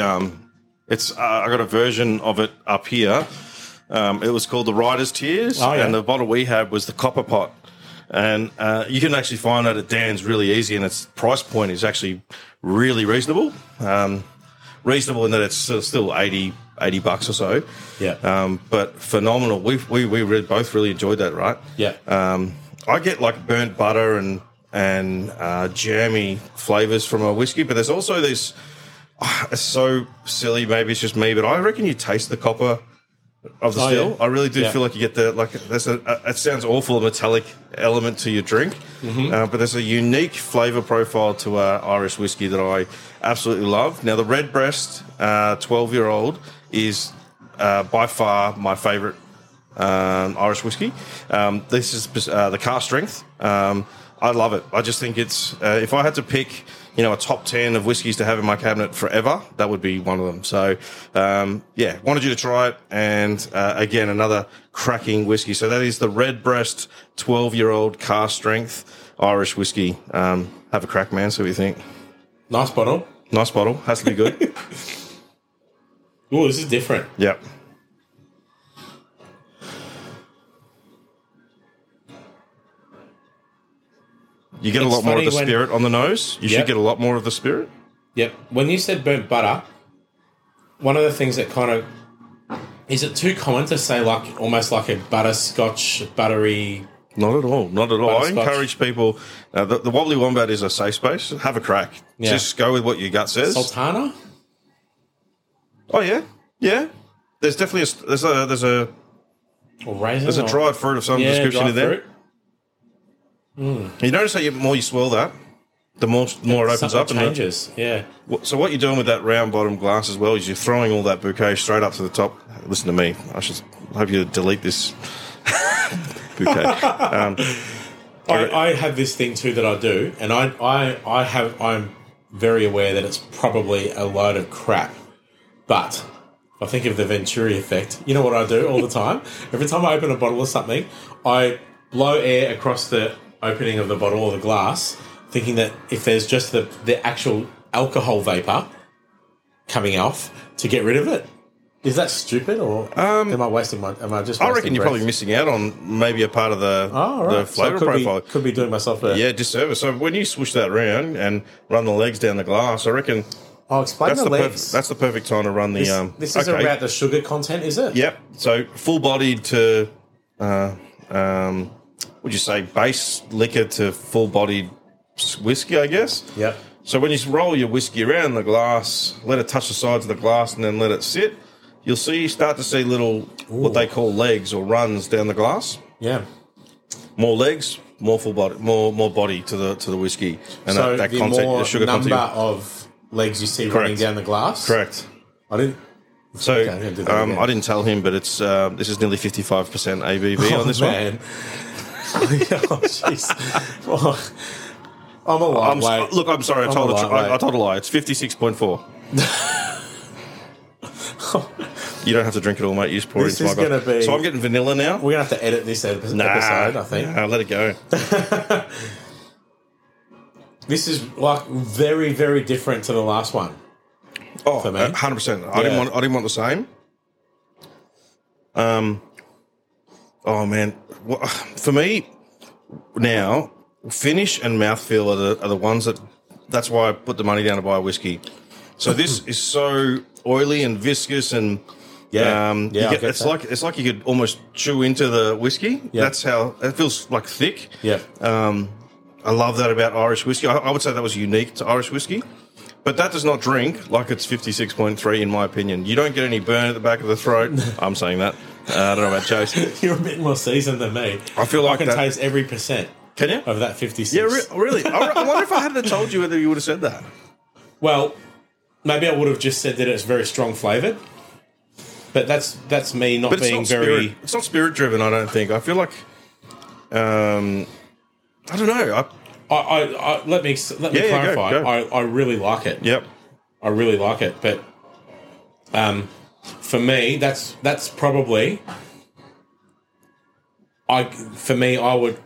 got a version of it up here. It was called the Rider's Tears, and the bottle we had was the Copper Pot. And you can actually find that at Dan's really easy, and its price point is actually really reasonable. Reasonable in that it's still $80 or so. Yeah. But phenomenal. We both really enjoyed that, right? Yeah. I get like burnt butter and jammy flavors from a whiskey, but there's also this. It's so silly. Maybe it's just me, but I reckon you taste the copper of the still. Yeah. I really do feel like you get there's it sounds awful, a metallic element to your drink, but there's a unique flavour profile to Irish whiskey that I absolutely love. Now, the Redbreast 12-year-old is by far my favourite Irish whiskey. This is the cask strength. I love it. I just think it's if I had to pick, a top 10 of whiskies to have in my cabinet forever, that would be one of them. So, wanted you to try it. And again, another cracking whiskey. So that is the Redbreast 12-year-old cask strength Irish whiskey. Have a crack, man. See what you think. Nice bottle. Nice bottle. Has to be good. Oh, this is different. Yep. You get a lot more of the spirit on the nose. You should get a lot more of the spirit. Yep. When you said burnt butter, one of the things that kind of... Is it too common to say like almost like a butterscotch, buttery... Not at all. Not at all. I Butterscotch. encourage people... the Wobbly Wombat is a safe space. Have a crack. Yeah. Just go with what your gut says. Sultana? Oh, yeah. Yeah. There's definitely there's a Or raisin? there's a dried fruit of some description dried in there. fruit. You notice how the more you swirl that, the more it opens Something up. changes, yeah. So what you're doing with that round bottom glass as well is you're throwing all that bouquet straight up to the top. Listen to me. I hope you delete this bouquet. I have this thing too that I do, and I'm very aware that it's probably a load of crap. But if I think of the Venturi effect, you know what I do all the time? Every time I open a bottle of something, I blow air across the opening of the bottle or the glass, thinking that if there's just the actual alcohol vapor coming off, to get rid of it. Is that stupid, or am I wasting my? Am I just? I wasting reckon you're breath? probably missing out on maybe a part of the Right. flavour So profile. could be doing myself a Disservice. So when you swoosh that round and run the legs down the glass, I reckon I'll explain the legs. that's the perfect time to run the. This is about the sugar content, is it? Yep. So full bodied to, would you say base liquor to full bodied whiskey? I guess. Yep. So when you roll your whiskey around the glass, let it touch the sides of the glass, and then let it sit, you'll start to see little what they call legs or runs down the glass. Yeah. More legs, more full body, more body to the whiskey, and So that the content, more the sugar number content. of legs you see running down the glass. Correct. I didn't. So Okay, I'm gonna do that again. I didn't tell him, but it's this is nearly 55% ABV on this man. Oh, jeez. Well, I'm a one. lightweight. Look, I'm sorry, I told a lie. It's 56.4. You don't have to drink it all, mate. You just pour This it into is my glass. gonna be- So I'm getting vanilla now. We're going to have to edit this episode, I think. Nah, let it go. This is like very, very different to the last one. Oh, For me. 100%. I didn't want the same. Oh man, for me now, finish and mouthfeel are the ones that's why I put the money down to buy a whiskey. So this is so oily and viscous and it's like you could almost chew into the whiskey. Yeah. That's how it feels, like thick. Yeah. I love that about Irish whiskey. I would say that was unique to Irish whiskey. But that does not drink like it's 56.3 in my opinion. You don't get any burn at the back of the throat. I'm saying that. I don't know about Chase. You're a bit more seasoned than me. I feel like I can that- taste every percent Can you? of that 56. Yeah, really. I wonder if I hadn't told you whether you would have said that. Well, maybe I would have just said that it's very strong flavoured. But that's me not But it's being not very... spirit. It's not spirit driven. I don't think. I feel like, I don't know. Let me Yeah, clarify. go. I really like it. Yep. I really like it, but for me, that's probably. I would,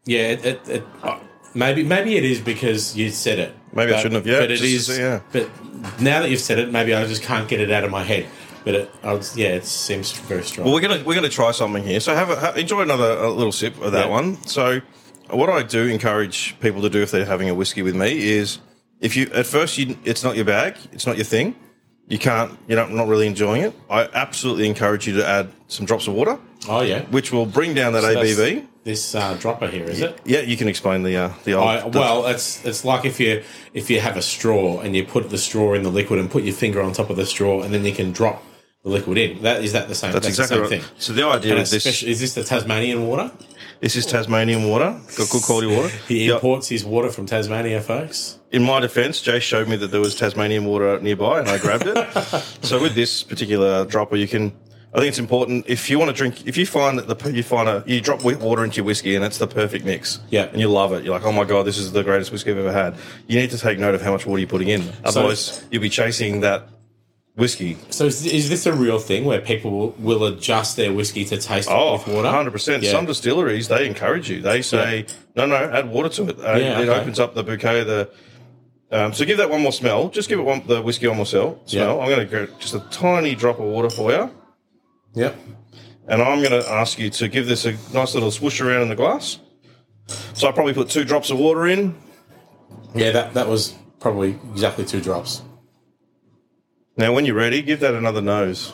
maybe it is because you said it. Maybe I shouldn't have. Yeah, but it is. yeah. But now that you've said it, maybe I just can't get it out of my head. But it seems very strong. Well, we're gonna try something here. So enjoy a little sip of that Yeah. one. So, what I do encourage people to do if they're having a whiskey with me is if you at first it's not your bag, it's not your thing. You're not really enjoying it. I absolutely encourage you to add some drops of water, Oh yeah, which will bring down that ABV. This dropper here, is it? Yeah, you can explain the old. It's like if you have a straw and you put the straw in the liquid and put your finger on top of the straw and then you can drop the liquid in. Is that the same? That's exactly the right. same thing. So the idea And of this is this the Tasmanian water? This is Tasmanian water. Got good quality water. He Yep. imports his water from Tasmania, folks. In my defence, Jay showed me that there was Tasmanian water nearby, and I grabbed it. So with this particular dropper, I think it's important if you want to drink. If you find that you drop water into your whiskey, and it's the perfect mix. Yeah. and you love it. You're like, oh my god, this is the greatest whiskey I've ever had. You need to take note of how much water you're putting in. Otherwise, you'll be chasing that whiskey. So is this a real thing where people will adjust their whiskey to taste Oh, with water? 100%. Yeah. Some distilleries, they encourage you. They say, no, add water to it. Yeah, It okay. opens up the bouquet. So give that one more smell. Just give it the whiskey one more smell. Yeah. I'm going to go just a tiny drop of water for you. Yep. And I'm going to ask you to give this a nice little swoosh around in the glass. So I probably put 2 drops of water in. Yeah, that was probably exactly 2 drops. Now, when you're ready, give that another nose.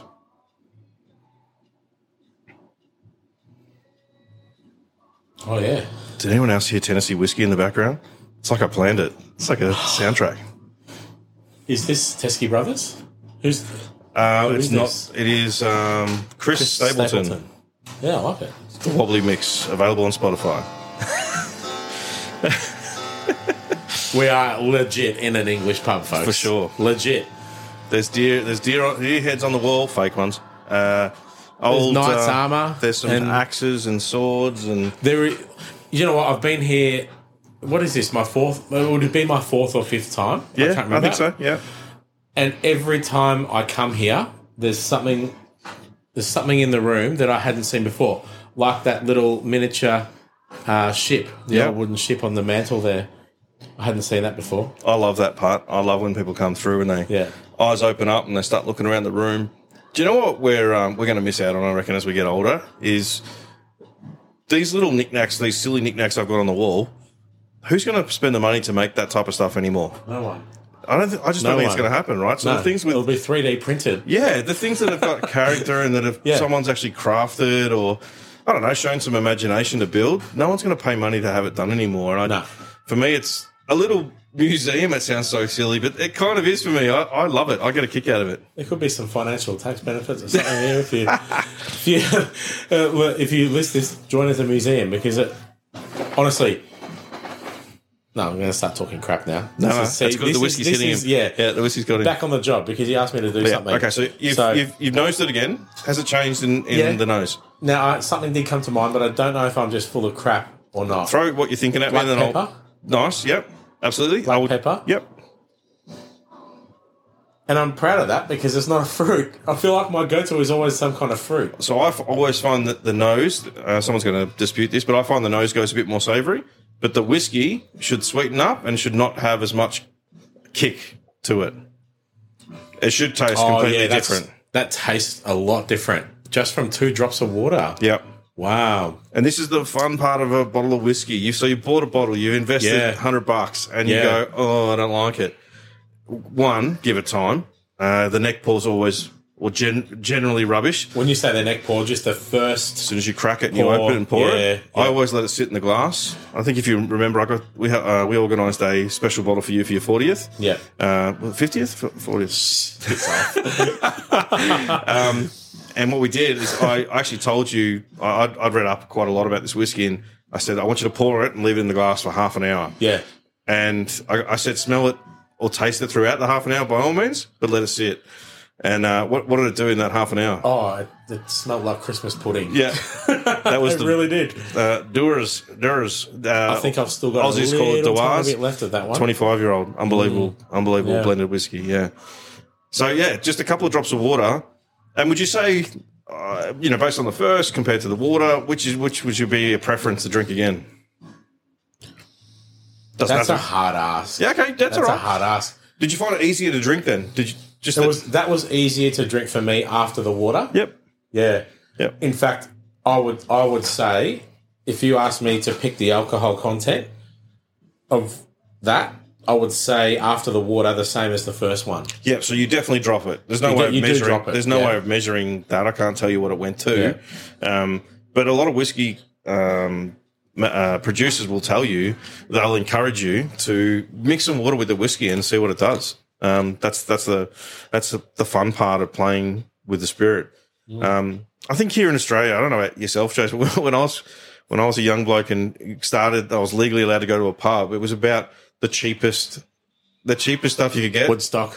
Oh yeah. Did anyone else hear Tennessee whiskey in the background? It's like I planned it. It's like a soundtrack. Is this Teskey Brothers? Who's It's is not. this? It is Chris Stapleton. Yeah, I like it. The Wobbly Mix, available on Spotify. We are legit in an English pub, folks. For sure. Legit. There's deer heads on the wall, fake ones. Old knight's armour There's some and- axes and swords and You know what? I've been here. What is this? My 4th? It would have been my 4th or 5th time. I can't remember. I think so. Yeah. And every time I come here, there's something in the room that I hadn't seen before, like that little miniature ship, the Yeah. old wooden ship on the mantle there. I hadn't seen that before. I love that part. I love when people come through and they eyes open up and they start looking around the room. Do you know what we're going to miss out on? I reckon as we get older is these little knickknacks, these silly knickknacks I've got on the wall. Who's going to spend the money to make that type of stuff anymore? No one. I just don't think it's going to happen, right? So No, the things it'll with be 3D printed. the things that have got character and that have someone's actually crafted or I don't know, shown some imagination to build. No one's going to pay money to have it done anymore. And for me, it's a little museum. It sounds so silly, but it kind of is for me. I love it. I get a kick out of it. There could be some financial tax benefits or something here if you list this, join as a museum because honestly. No, I'm going to start talking crap now. That's good. The whiskey's hitting him. Yeah, the whiskey's got him. Back on the job because he asked me to do something. Okay, so you've nosed it again. Has it changed in the nose? Now, something did come to mind, but I don't know if I'm just full of crap or not. Throw what you're thinking at Black me. And then pepper? Nice, yep. Absolutely. Black pepper? Yep. And I'm proud of that because it's not a fruit. I feel like my go-to is always some kind of fruit. So I always find that the nose, someone's going to dispute this, but I find the nose goes a bit more savoury. But the whiskey should sweeten up and should not have as much kick to it. It should taste completely different. That tastes a lot different just from 2 drops of water. Yep. Wow. And this is the fun part of a bottle of whiskey. So you bought a bottle, you invested $100 and you go, oh, I don't like it. One, give it time. The neck pour's always generally rubbish. When you say the neck pour, just the first... As soon as you crack it and you open it and pour it, I always let it sit in the glass. I think if you remember, we organised a special bottle for you for your 40th. Yeah. 50th? 40th. And what we did is I actually told you, I'd read up quite a lot about this whiskey, and I said, I want you to pour it and leave it in the glass for half an hour. Yeah. And I said, smell it or taste it throughout the half an hour by all means, but let it sit. And what did it do in that half an hour? Oh, it smelled like Christmas pudding. Yeah. That was it really did. Dewar's. I think I've still got Aussies call it Dewar's bit left of that one. 25-year-old. Unbelievable blended whiskey, yeah. So, yeah, just a couple of drops of water. And would you say, based on the first compared to the water, which would you be a preference to drink again? That's a hard ask. Yeah, okay, that's all right. That's a hard ask. Did you find it easier to drink then? Did you that was easier to drink for me after the water? Yep. Yeah. Yep. In fact, I would say if you asked me to pick the alcohol content of that, I would say after the water the same as the first one. Yeah, so you definitely drop it. There's no way of measuring. Drop it. There's no way of measuring that. I can't tell you what it went to. Yeah. But a lot of whiskey producers will tell you, they'll encourage you to mix some water with the whiskey and see what it does. That's the fun part of playing with the spirit. I think here in Australia, I don't know about yourself, Jason, but when I was a young bloke and started, I was legally allowed to go to a pub. It was about the cheapest stuff you could get. Woodstock.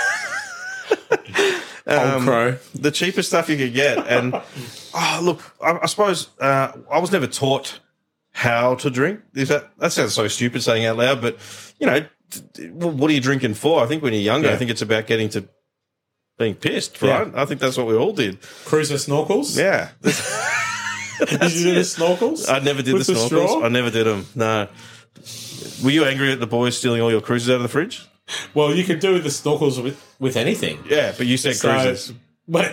Old Crow. The cheapest stuff you could get. And look, I suppose I was never taught how to drink. That sounds so stupid saying out loud, but what are you drinking for? I think when you're younger, I think it's about getting to being pissed, right? Yeah. I think that's what we all did. Cruiser snorkels? Yeah. Did you do the snorkels? I never did the snorkels. Straw? I never did them. No. Were you angry at the boys stealing all your cruisers out of the fridge? Well, you could do the snorkels with anything. Yeah, but you said cruisers. I'm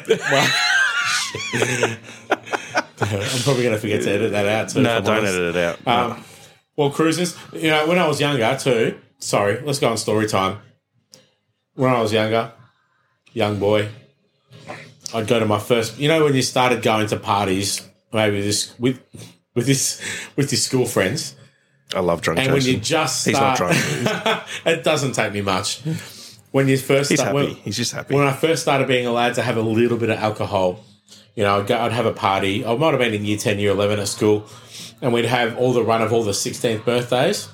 probably going to forget to edit that out too. No, don't edit it out. Well, cruisers, when I was younger too, sorry, let's go on story time. When I was younger, young boy, I'd go to my first, when you started going to parties, maybe with your school friends. I love drunk and Jason. When you just start, he's not drunk. It doesn't take me much. When you first he's happy. He's just happy. When I first started being allowed to have a little bit of alcohol, I'd have a party. I might have been in year 10, year 11 at school, and we'd have all the run of all the 16th birthdays.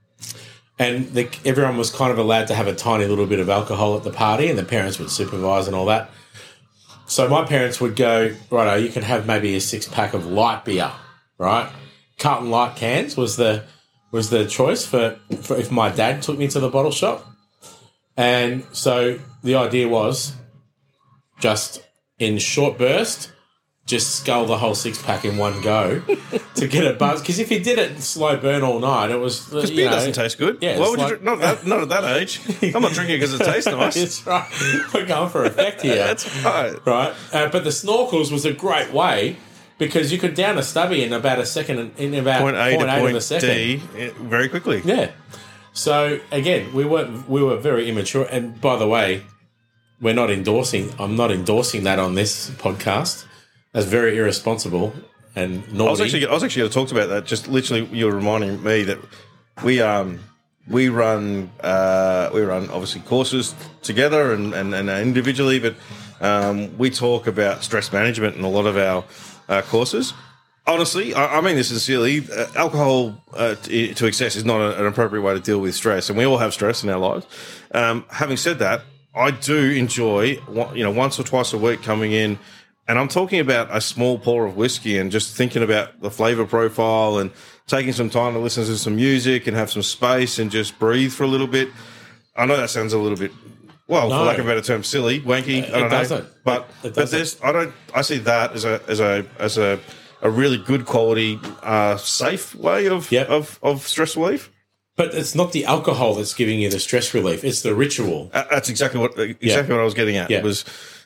And everyone was kind of allowed to have a tiny little bit of alcohol at the party, and the parents would supervise and all that. So my parents would go, righto, you can have maybe a 6-pack of light beer, right? Carlton Light cans was the choice for if my dad took me to the bottle shop. And so the idea was just in short burst, just scull the whole 6-pack in one go to get it buzzed. Because if you did it slow burn all night, it was... Because beer doesn't taste good. Yeah, why would you drink? Not at that age. I'm not drinking it because it tastes nice. That's right. We're going for effect here. That's right. Right. But the snorkels was a great way because you could down a stubby in about a second, in about point A to point of a second. D very quickly. Yeah. So, again, we were very immature. And, by the way, I'm not endorsing that on this podcast. That's very irresponsible and naughty. I was actually going to talk about that. Just literally, you were reminding me that we run obviously courses together and individually, but we talk about stress management in a lot of our courses. Honestly, I mean this sincerely. Alcohol to excess is not an appropriate way to deal with stress, and we all have stress in our lives. Having said that, I do enjoy once or twice a week coming in. And I'm talking about a small pour of whiskey and just thinking about the flavour profile and taking some time to listen to some music and have some space and just breathe for a little bit. I know that sounds a little bit well, No. for lack of a better term, silly, wanky. I don't know. doesn't. But It but doesn't. I see that as a really good quality, safe way of Yep. of stress relief. But it's not the alcohol that's giving you the stress relief. It's the ritual. That's exactly what what I was getting at. Yeah. It was,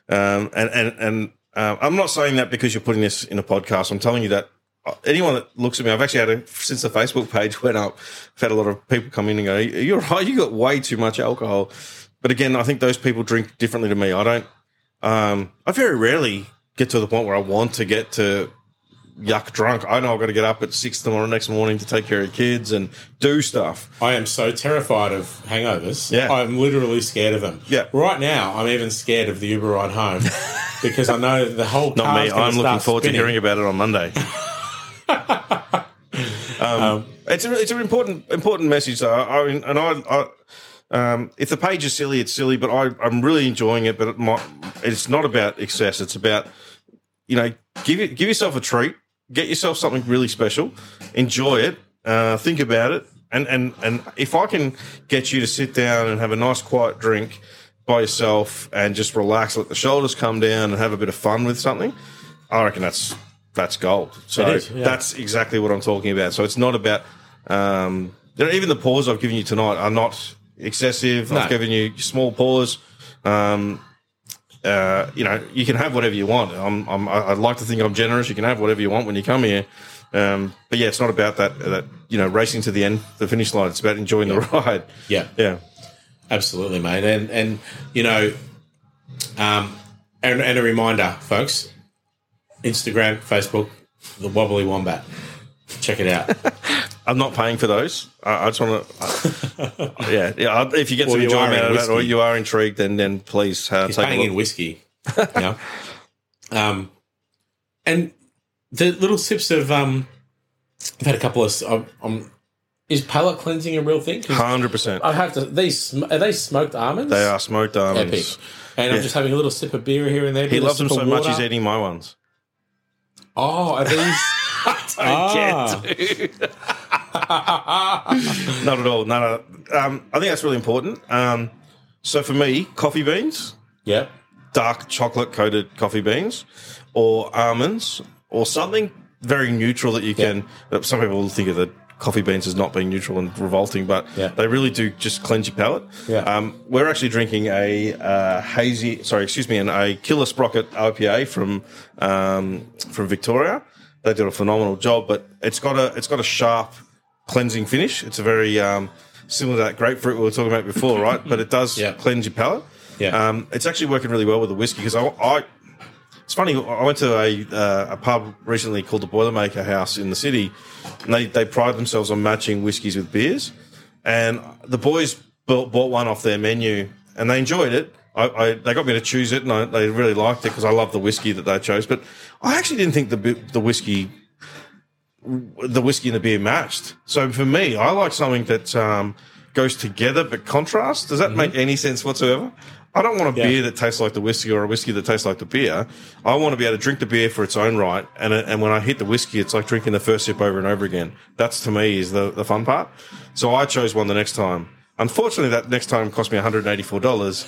I'm not saying that because you're putting this in a podcast. I'm telling you that anyone that looks at me, I've actually had since the Facebook page went up, I've had a lot of people come in and go, "You're right, you got way too much alcohol." But again, I think those people drink differently to me. I don't. I very rarely get to the point where I want to get to yuck drunk. I know I've got to get up at 6 next morning to take care of kids and do stuff. I am so terrified of hangovers. Yeah. I'm literally scared of them. Yeah. Right now, I'm even scared of the Uber ride home because I know the whole Not car's me. gonna I'm looking start forward spinning. to hearing about it on Monday. It's an important message, though. If the page is silly, it's silly. But I'm really enjoying it. But it's not about excess. It's about give yourself a treat, get yourself something really special, enjoy it, think about it, and if I can get you to sit down and have a nice quiet drink by yourself and just relax, let the shoulders come down, and have a bit of fun with something, I reckon that's gold. So It is, yeah. that's exactly what I'm talking about. So it's not about even the pause I've given you tonight are not excessive. No. I've given you small pause. You can have whatever you want. I'd like to think I'm generous. You can have whatever you want when you come here. But yeah, it's not about that racing to the end, the finish line. It's about enjoying the ride. Yeah. Yeah. Absolutely, mate. And and a reminder, folks, Instagram, Facebook, The Wobbly Wombat. Check it out. I'm not paying for those. I just want to, if you get Well, some you are enjoyment in out of that, or whiskey. you are intrigued, then please He's take a paying look. in whiskey. Yeah. And the little sips of I've had a couple of is palate cleansing a real thing? 'Cause 100%. I have to. Are they smoked almonds? They are smoked almonds. Epic. And I'm just having a little sip of beer here and there. He bit of loves them sip so of much water. he's eating my ones. Oh, are these? Not at all. No. I think that's really important. So for me, coffee beans, Yep. dark chocolate coated coffee beans, or almonds, or something very neutral that you can. Some people will think of the coffee beans as not being neutral and revolting, but Yeah. they really do just cleanse your palate. Yeah. We're actually drinking a Killer Sprocket IPA from Victoria. They did a phenomenal job, but it's got a sharp cleansing finish. It's a very similar to that grapefruit we were talking about before, right? But it does Yeah. cleanse your palate. Yeah. It's actually working really well with the whiskey because it's funny. I went to a pub recently called the Boilermaker House in the city, and they pride themselves on matching whiskies with beers. And the boys bought one off their menu, and they enjoyed it. They got me to choose it, and they really liked it because I love the whiskey that they chose. But I actually didn't think the whiskey and the beer matched. So for me, I like something that goes together but contrasts. Does that make any sense whatsoever? I don't want a beer that tastes like the whiskey or a whiskey that tastes like the beer. I want to be able to drink the beer for its own right, and when I hit the whiskey, it's like drinking the first sip over and over again. That's, to me, is the fun part. So I chose one the next time. Unfortunately, that next time cost me $184.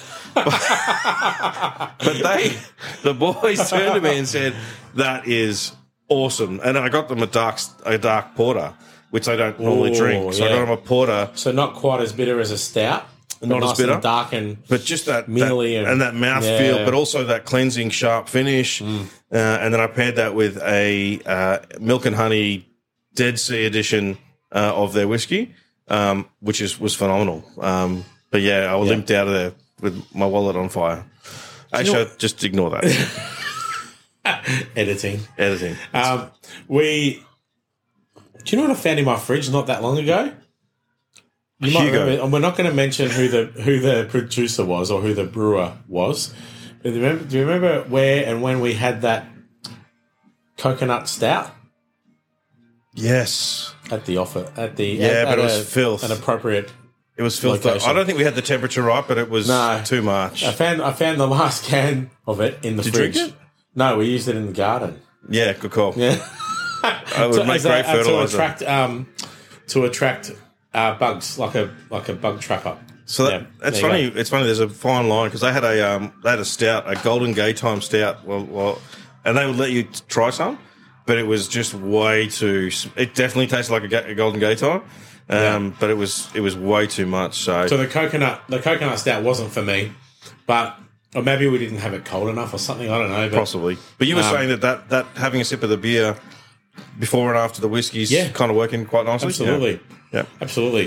But the boys turned to me and said, "That is awesome." And I got them a dark porter, which I don't normally drink. So I got them a porter. So not quite as bitter as a stout. Not nice as bitter. and dark and But just that mealy and that mouthfeel, yeah. but also that cleansing, sharp finish. And then I paired that with a Milk and Honey Dead Sea edition of their whiskey, which was phenomenal. But yeah, I limped out of there with my wallet on fire. Actually, just ignore that. editing. Editing. Do you know what I found in my fridge not that long ago? You might Hugo. remember, and we're not going to mention who the producer was or who the brewer was. But do you remember where and when we had that coconut stout Yes. at the offer at the Yeah, but it was filth. an appropriate. It was filth. Location. I don't think we had the temperature right, but it was too much. I found the last can of it in the Did you fridge. drink it? No, we used it in the garden. Yeah, good call. Yeah. I would make great fertilizer. to attract bugs like a bug trapper. So that's there funny. you go. It's funny. There's a fine line because they had a stout, a Golden Gay Time stout. Well, and they would let you try some, but it was just way too. It definitely tasted like a Golden Gay Time, but it was way too much. So the coconut stout wasn't for me, but or maybe we didn't have it cold enough or something. I don't know. But, possibly. But you were saying that having a sip of the beer before and after the whiskey's kind of working quite nicely. Absolutely. Yeah. Absolutely.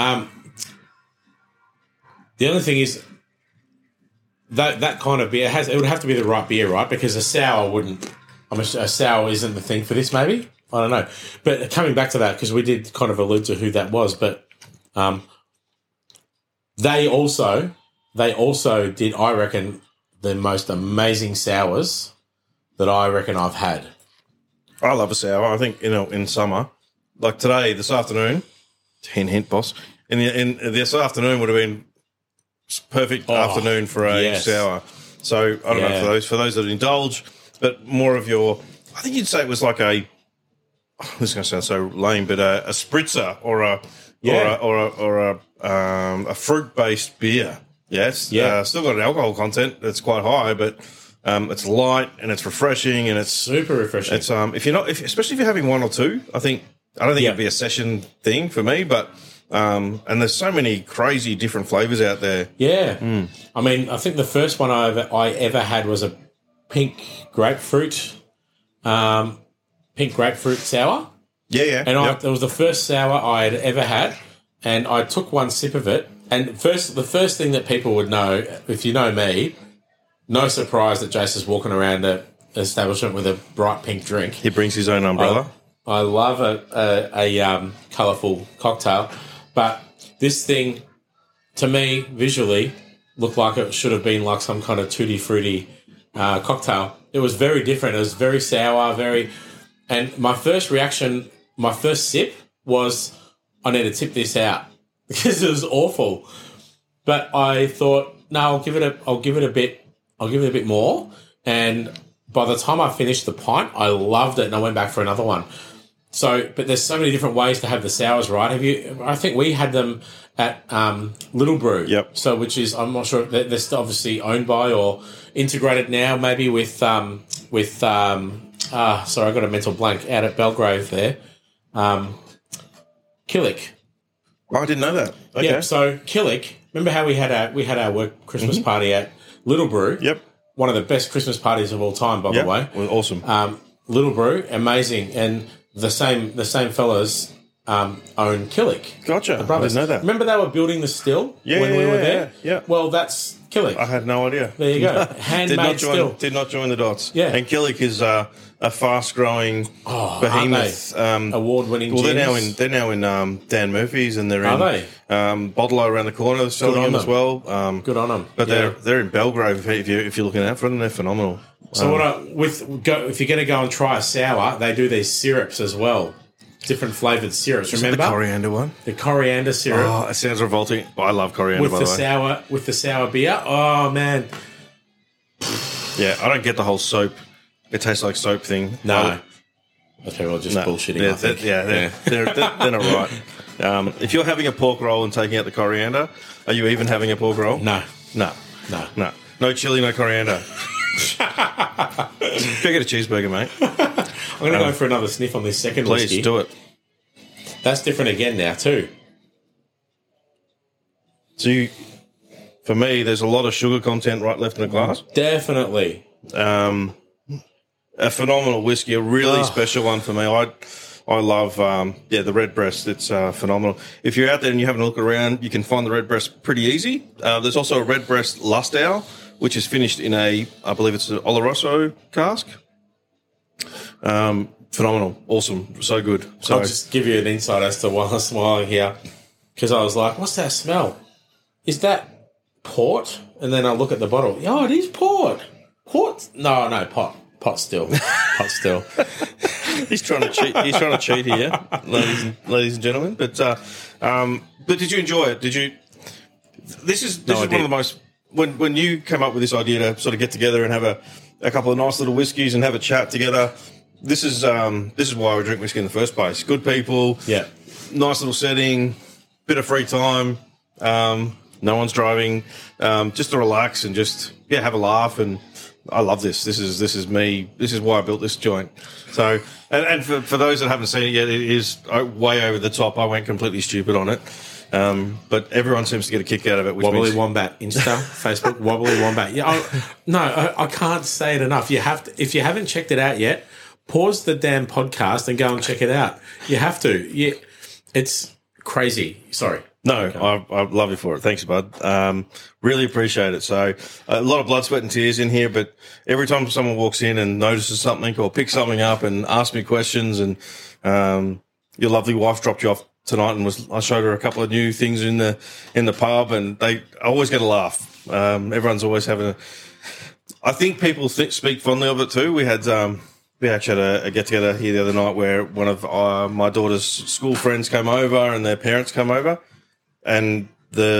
The other thing is that kind of beer it would have to be the right beer, right? Because a sour wouldn't. A sour isn't the thing for this. Maybe I don't know. But coming back to that, because we did kind of allude to who that was, but they also did, I reckon, the most amazing sours that I reckon I've had. I love a sour. I think in summer, like today, this afternoon. Hint, boss. In this afternoon would have been perfect afternoon for a sour. So I don't know for those that indulge, but more of your. I think you'd say it was like this is going to sound so lame, but a spritzer or a fruit based beer. Yes, still got an alcohol content that's quite high, but it's light and it's refreshing and it's super refreshing. It's especially if you're having one or two. I don't think it'd be a session thing for me, but and there's so many crazy different flavors out there. Yeah, I mean, I think the first one I ever had was a pink grapefruit sour. Yeah. And it was the first sour I had ever had, and I took one sip of it. And the first thing that people would know, if you know me, no surprise that Jason's walking around an establishment with a bright pink drink. He brings his own umbrella. I love a colourful cocktail, but this thing, to me, visually, looked like it should have been like some kind of tutti frutti cocktail. It was very different. It was very sour, and my first reaction, my first sip was, I need to tip this out because it was awful. But I thought, no, I'll give it a bit more. And by the time I finished the pint, I loved it, and I went back for another one. So, but there's so many different ways to have the sours, right? I think we had them at Little Brew. Yep. So, which is, I'm not sure, they're still obviously owned by or integrated now, maybe with sorry, I got a mental blank out at Belgrave there. Killick. Oh, I didn't know that. Okay. Yeah. So Killick. Remember how we had our work Christmas party at Little Brew? Yep. One of the best Christmas parties of all time, by the way. Well, awesome. Little Brew, amazing, and the same fellas own Killick. Gotcha. The brothers. I didn't know that. Remember they were building the still when we were there? Yeah. Well, that's Killick. I had no idea. There you go. Handmade still. Did not join the dots. Yeah. And Killick is a fast-growing behemoth. Award-winning. Well, genius. they're now in Dan Murphy's, and they're in. Are they? Bottle around the corner. They're selling them as well. Good on them. But they're in Belgrave. If you're looking out for them, they're phenomenal. So if you're going to go and try a sour, they do these syrups as well. Different flavoured syrups. Remember the coriander one? The coriander syrup. Oh, it sounds revolting. I love coriander, by the way. With the sour beer. Oh, man. Yeah, I don't get the whole soap. It tastes like soap thing. No. Okay, well, just bullshitting, I think. They're not right. If you're having a pork roll and taking out the coriander, are you even having a pork roll? No. No chili, no coriander. Go get a cheeseburger, mate. I'm going to go for another sniff on this second whiskey. Please, do it. That's different again now, too. So for me, there's a lot of sugar content right left in the glass. Definitely. A phenomenal whiskey, a really special one for me. I love, the Redbreast. It's phenomenal. If you're out there and you're having a look around, you can find the Redbreast pretty easy. There's also a Redbreast Lustau, which is finished in I believe it's an Oloroso cask. Phenomenal. Awesome. So good. So I'll just give you an insight as to why I'm smiling here. Because I was like, what's that smell? Is that port? And then I look at the bottle. Oh, it is port. Port? No, pot. Pot still. He's trying to cheat. He's trying to cheat here, ladies and gentlemen. But did you enjoy it? Did you? This is one of the most when you came up with this idea to sort of get together and have a couple of nice little whiskies and have a chat together. This is why we drink whiskey in the first place. Good people. Yeah. Nice little setting. Bit of free time. No one's driving. Just to relax and just have a laugh. And I love this. This is me. This is why I built this joint. So, and for those that haven't seen it yet, it is way over the top. I went completely stupid on it. But everyone seems to get a kick out of it. Which Wobbly means Wombat, Insta, Facebook, Wobbly Wombat. Yeah, I can't say it enough. You have to, if you haven't checked it out yet, pause the damn podcast and go and check it out. You have to. Yeah, it's crazy. Sorry. No, I love you for it. Thanks, bud. Really appreciate it. So a lot of blood, sweat and tears in here, but every time someone walks in and notices something or picks something up and asks me questions, and your lovely wife dropped you off tonight and I showed her a couple of new things in the pub, and they always get a laugh. Everyone's always having I think people speak fondly of it too. We actually had a get together here the other night where one of my daughter's school friends came over and their parents came over, and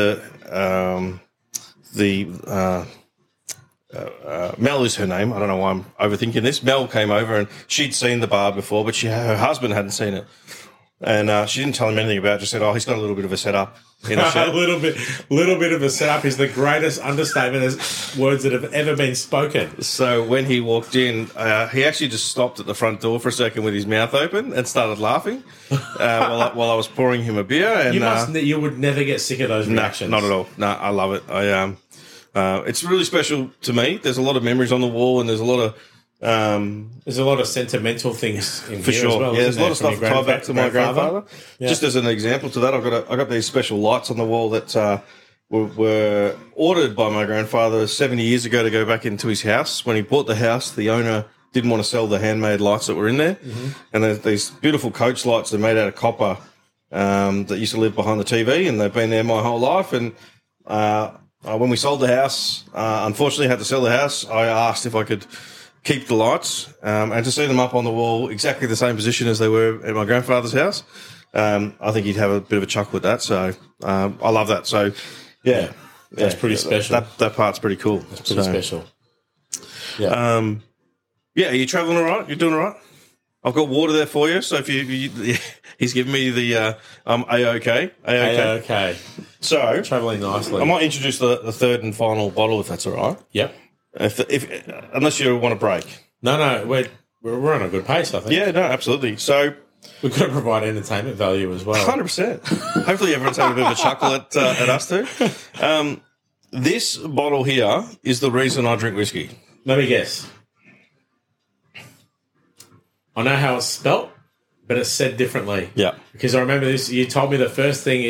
Mel is her name. I don't know why I'm overthinking this. Mel came over and she'd seen the bar before, but her husband hadn't seen it. And she didn't tell him anything about it. Just said, he's got a little bit of a setup in a shed. a little bit of a setup is the greatest understatement as words that have ever been spoken. So when he walked in, he actually just stopped at the front door for a second with his mouth open and started laughing while I was pouring him a beer. And you would never get sick of those reactions. Not at all. No, I love it. It's really special to me. There's a lot of memories on the wall, and there's a lot of sentimental things in for here sure. as well. Yeah, there's a lot of stuff tied back to my grandfather. Yeah. Just as an example to that, I got these special lights on the wall that were ordered by my grandfather 70 years ago to go back into his house. When he bought the house, the owner didn't want to sell the handmade lights that were in there, and there's these beautiful coach lights that are made out of copper that used to live behind the TV, and they've been there my whole life. And when we sold the house, unfortunately had to sell the house, I asked if I could keep the lights, and to see them up on the wall exactly the same position as they were at my grandfather's house. I think he'd have a bit of a chuckle with that. So I love that. So yeah, that's pretty special. That part's pretty cool. That's pretty special. Yeah. Are you traveling all right? You're doing all right? I've got water there for you. So if he's giving me the I'm A-OK. A-OK. So traveling nicely. I might introduce the third and final bottle if that's all right. Yep. Unless you want to break. No, we're on a good pace, I think. Yeah, no, absolutely. So we've got to provide entertainment value as well. 100%. Hopefully everyone's having a bit of a chuckle at us too. This bottle here is the reason I drink whiskey. Let me guess. I know how it's spelt, but it's said differently. Yeah. Because I remember this. You told me not the first thing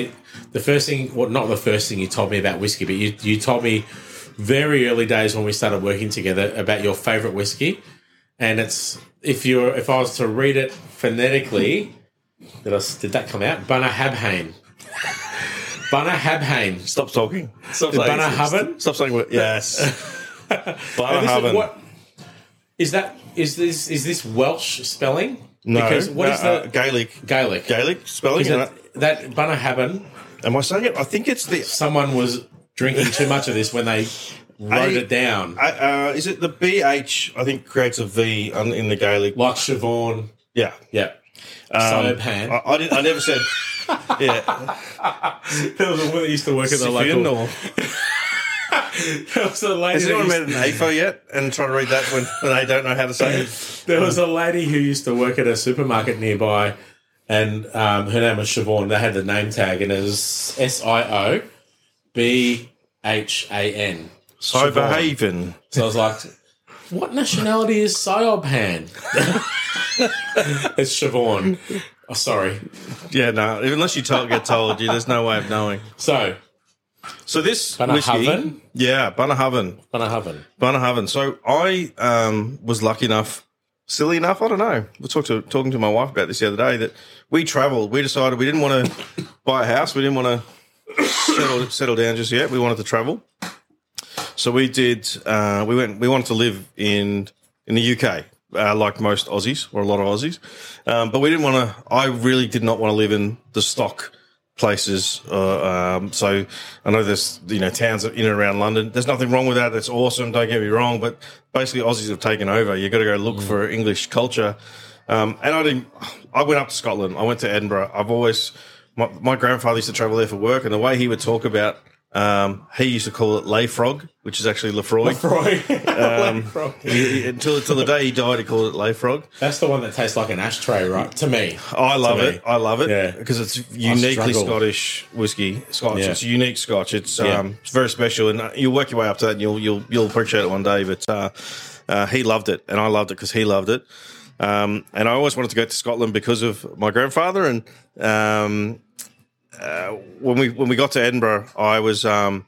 you told me about whiskey, but you told me very early days when we started working together about your favourite whiskey, and it's if I was to read it phonetically, did that come out? Bunnahabhain. Bunnahabhain. Stop talking. Stop saying Bunnahabhain. Stop saying yes. Bunnahabhain. What is that? Is this Welsh spelling? No. Because what is the Gaelic? Gaelic spelling. That Bunnahabhain. Am I saying it? I think it's the. Someone was drinking too much of this when they wrote it down. Is it the BH? I think creates a V in the Gaelic. Like Siobhan. Yeah. Yeah. Siobhan. I never said. Yeah. There was a woman that used to work at the local. There was a lady. Has anyone made an AFO yet and try to read that when they don't know how to say it? There was a lady who used to work at a supermarket nearby, and her name was Siobhan. They had the name tag, and it was SIOBHAN. Siobhan. So I was like, what nationality is Siobhan? It's Siobhan. Oh, sorry. Yeah, no. Unless you get told, there's no way of knowing. So this Bunnahabhain? whiskey, yeah, Bunnahabhain. Bunnahabhain. So I was lucky enough, silly enough, I don't know. We talking to my wife about this the other day that we travelled. We decided we didn't want to buy a house. We didn't want to settle down just yet. We wanted to travel. So we did. We wanted to live in the UK, like most Aussies or a lot of Aussies, but we didn't want to. I really did not want to live in the stock places. So I know there's towns in and around London. There's nothing wrong with that. That's awesome. Don't get me wrong. But basically, Aussies have taken over. You got to go look for English culture. And I went up to Scotland. I went to Edinburgh. I've always. My grandfather used to travel there for work, and the way he would talk about He used to call it Layfrog, which is actually Lefroy. Until the day he died, he called it Layfrog. That's the one that tastes like an ashtray, right? To me. I love it. I love it. Yeah. Because it's uniquely Scottish whiskey. Scotch. Yeah. It's unique Scotch. It's very special, and you'll work your way up to that, and you'll appreciate it one day. But he loved it, and I loved it because he loved it. And I always wanted to go to Scotland because of my grandfather. And when we got to Edinburgh, I was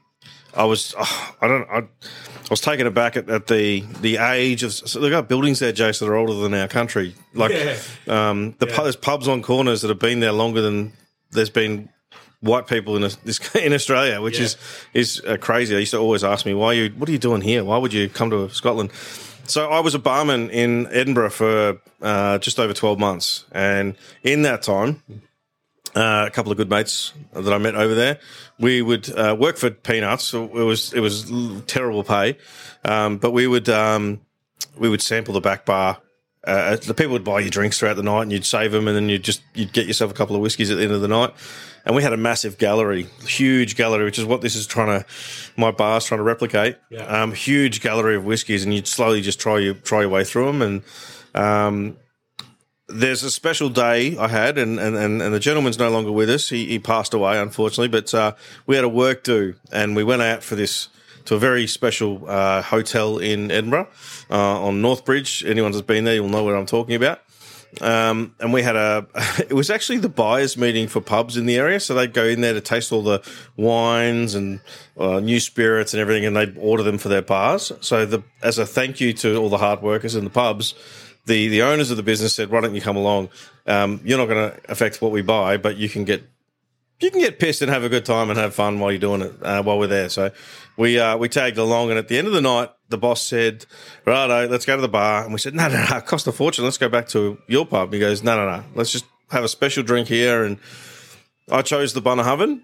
taken aback at the age of. So they've got buildings there, Jace, that are older than our country. Like there's pubs on corners that have been there longer than there's been white people in Australia, which is crazy. They used to always ask me, what are you doing here? Why would you come to Scotland? So I was a barman in Edinburgh for just over 12 months. And in that time, a couple of good mates that I met over there, we would work for peanuts. So it was terrible pay. But we would sample the back bar. The people would buy you drinks throughout the night, and you'd save them, and then you'd get yourself a couple of whiskeys at the end of the night. And we had a massive gallery, huge gallery, which is what this is my bar's trying to replicate. Yeah. Huge gallery of whiskies, and you'd slowly just try your way through them. And there's a special day I had, and the gentleman's no longer with us. He passed away, unfortunately, but we had a work do, and we went out to a very special hotel in Edinburgh on Northbridge. Anyone that's been there, you'll know what I'm talking about. And we had it was actually the buyers meeting for pubs in the area. So they'd go in there to taste all the wines and new spirits and everything, and they'd order them for their bars. So as a thank you to all the hard workers in the pubs, the owners of the business said, why don't you come along? You're not going to affect what we buy, but you can get pissed and have a good time and have fun while you're doing it, while we're there. So we tagged along, and at the end of the night, the boss said, righto, let's go to the bar. And we said, no, it cost a fortune. Let's go back to your pub. He goes, no. Let's just have a special drink here. And I chose the Bunnahabhain.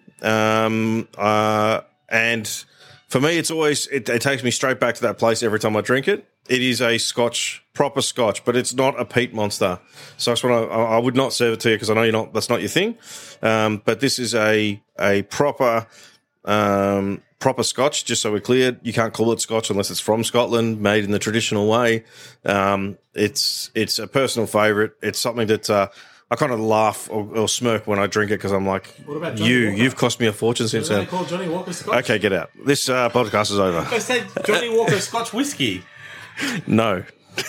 And for me, it's always, it takes me straight back to that place every time I drink it. It is a Scotch, proper Scotch, but it's not a peat monster. So I would not serve it to you because I know that's not your thing. But this is a proper Scotch, just so we're clear. You can't call it Scotch unless it's from Scotland, made in the traditional way. It's a personal favourite. It's something that I kind of laugh or smirk when I drink it because I'm like, what about Johnny Walker? You've cost me a fortune since then. They call Johnny Walker Scotch? Okay, get out. This podcast is over. I said Johnny Walker Scotch whiskey. No.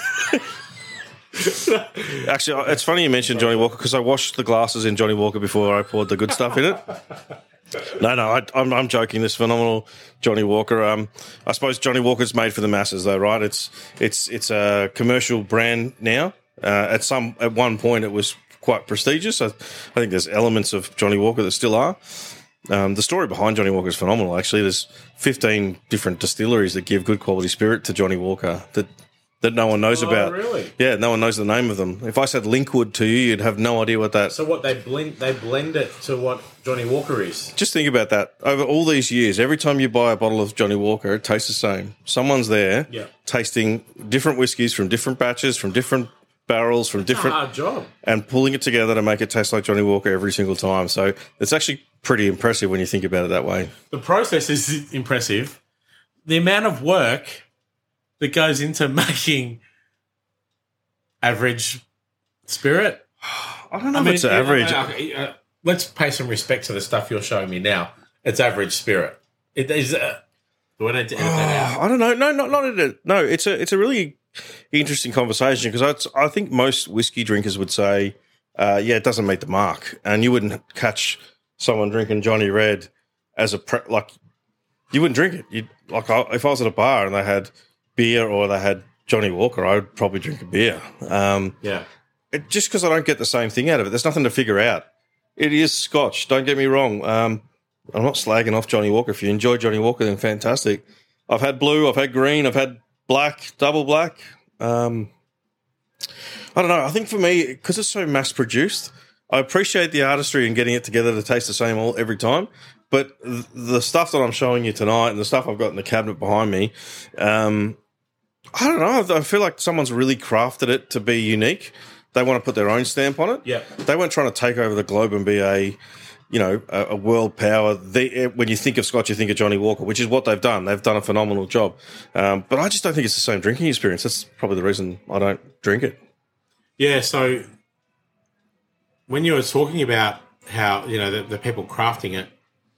Actually, it's funny you mentioned Johnny Walker because I washed the glasses in Johnny Walker before I poured the good stuff in it. No, I'm joking. This phenomenal Johnny Walker. I suppose Johnny Walker's made for the masses, though, right? It's a commercial brand now. At one point, it was quite prestigious. I think there's elements of Johnny Walker that still are. The story behind Johnny Walker is phenomenal. Actually, there's 15 different distilleries that give good quality spirit to Johnny Walker that no one knows about. Really? Yeah, no one knows the name of them. If I said Linkwood to you, you'd have no idea what that. So what they blend it to what Johnny Walker is. Just think about that. Over all these years, every time you buy a bottle of Johnny Walker, it tastes the same. Someone's there tasting different whiskies from different batches, from different barrels, from different. Hard job. And pulling it together to make it taste like Johnny Walker every single time. So it's actually pretty impressive when you think about it that way. The process is impressive. The amount of work that goes into making average spirit. I don't know if it's average. Let's pay some respect to the stuff you're showing me now. It's average spirit. It is. Do I need to edit that out? I don't know. No, not edit. No, it's a really interesting conversation because I think most whiskey drinkers would say, it doesn't meet the mark, and you wouldn't catch someone drinking Johnny Red as you wouldn't drink it. If I was at a bar and they had beer or they had Johnny Walker, I would probably drink a beer. Just because I don't get the same thing out of it. There's nothing to figure out. It is Scotch. Don't get me wrong. I'm not slagging off Johnny Walker. If you enjoy Johnny Walker, then fantastic. I've had blue. I've had green. I've had black, double black. I don't know. I think for me, because it's so mass produced, I appreciate the artistry and getting it together to taste the same every time. But the stuff that I'm showing you tonight and the stuff I've got in the cabinet behind me, I don't know. I feel like someone's really crafted it to be unique. They want to put their own stamp on it. Yeah. They weren't trying to take over the globe and be a world power. When you think of Scotch, you think of Johnny Walker, which is what they've done. They've done a phenomenal job. But I just don't think it's the same drinking experience. That's probably the reason I don't drink it. Yeah, so when you were talking about how, the people crafting it,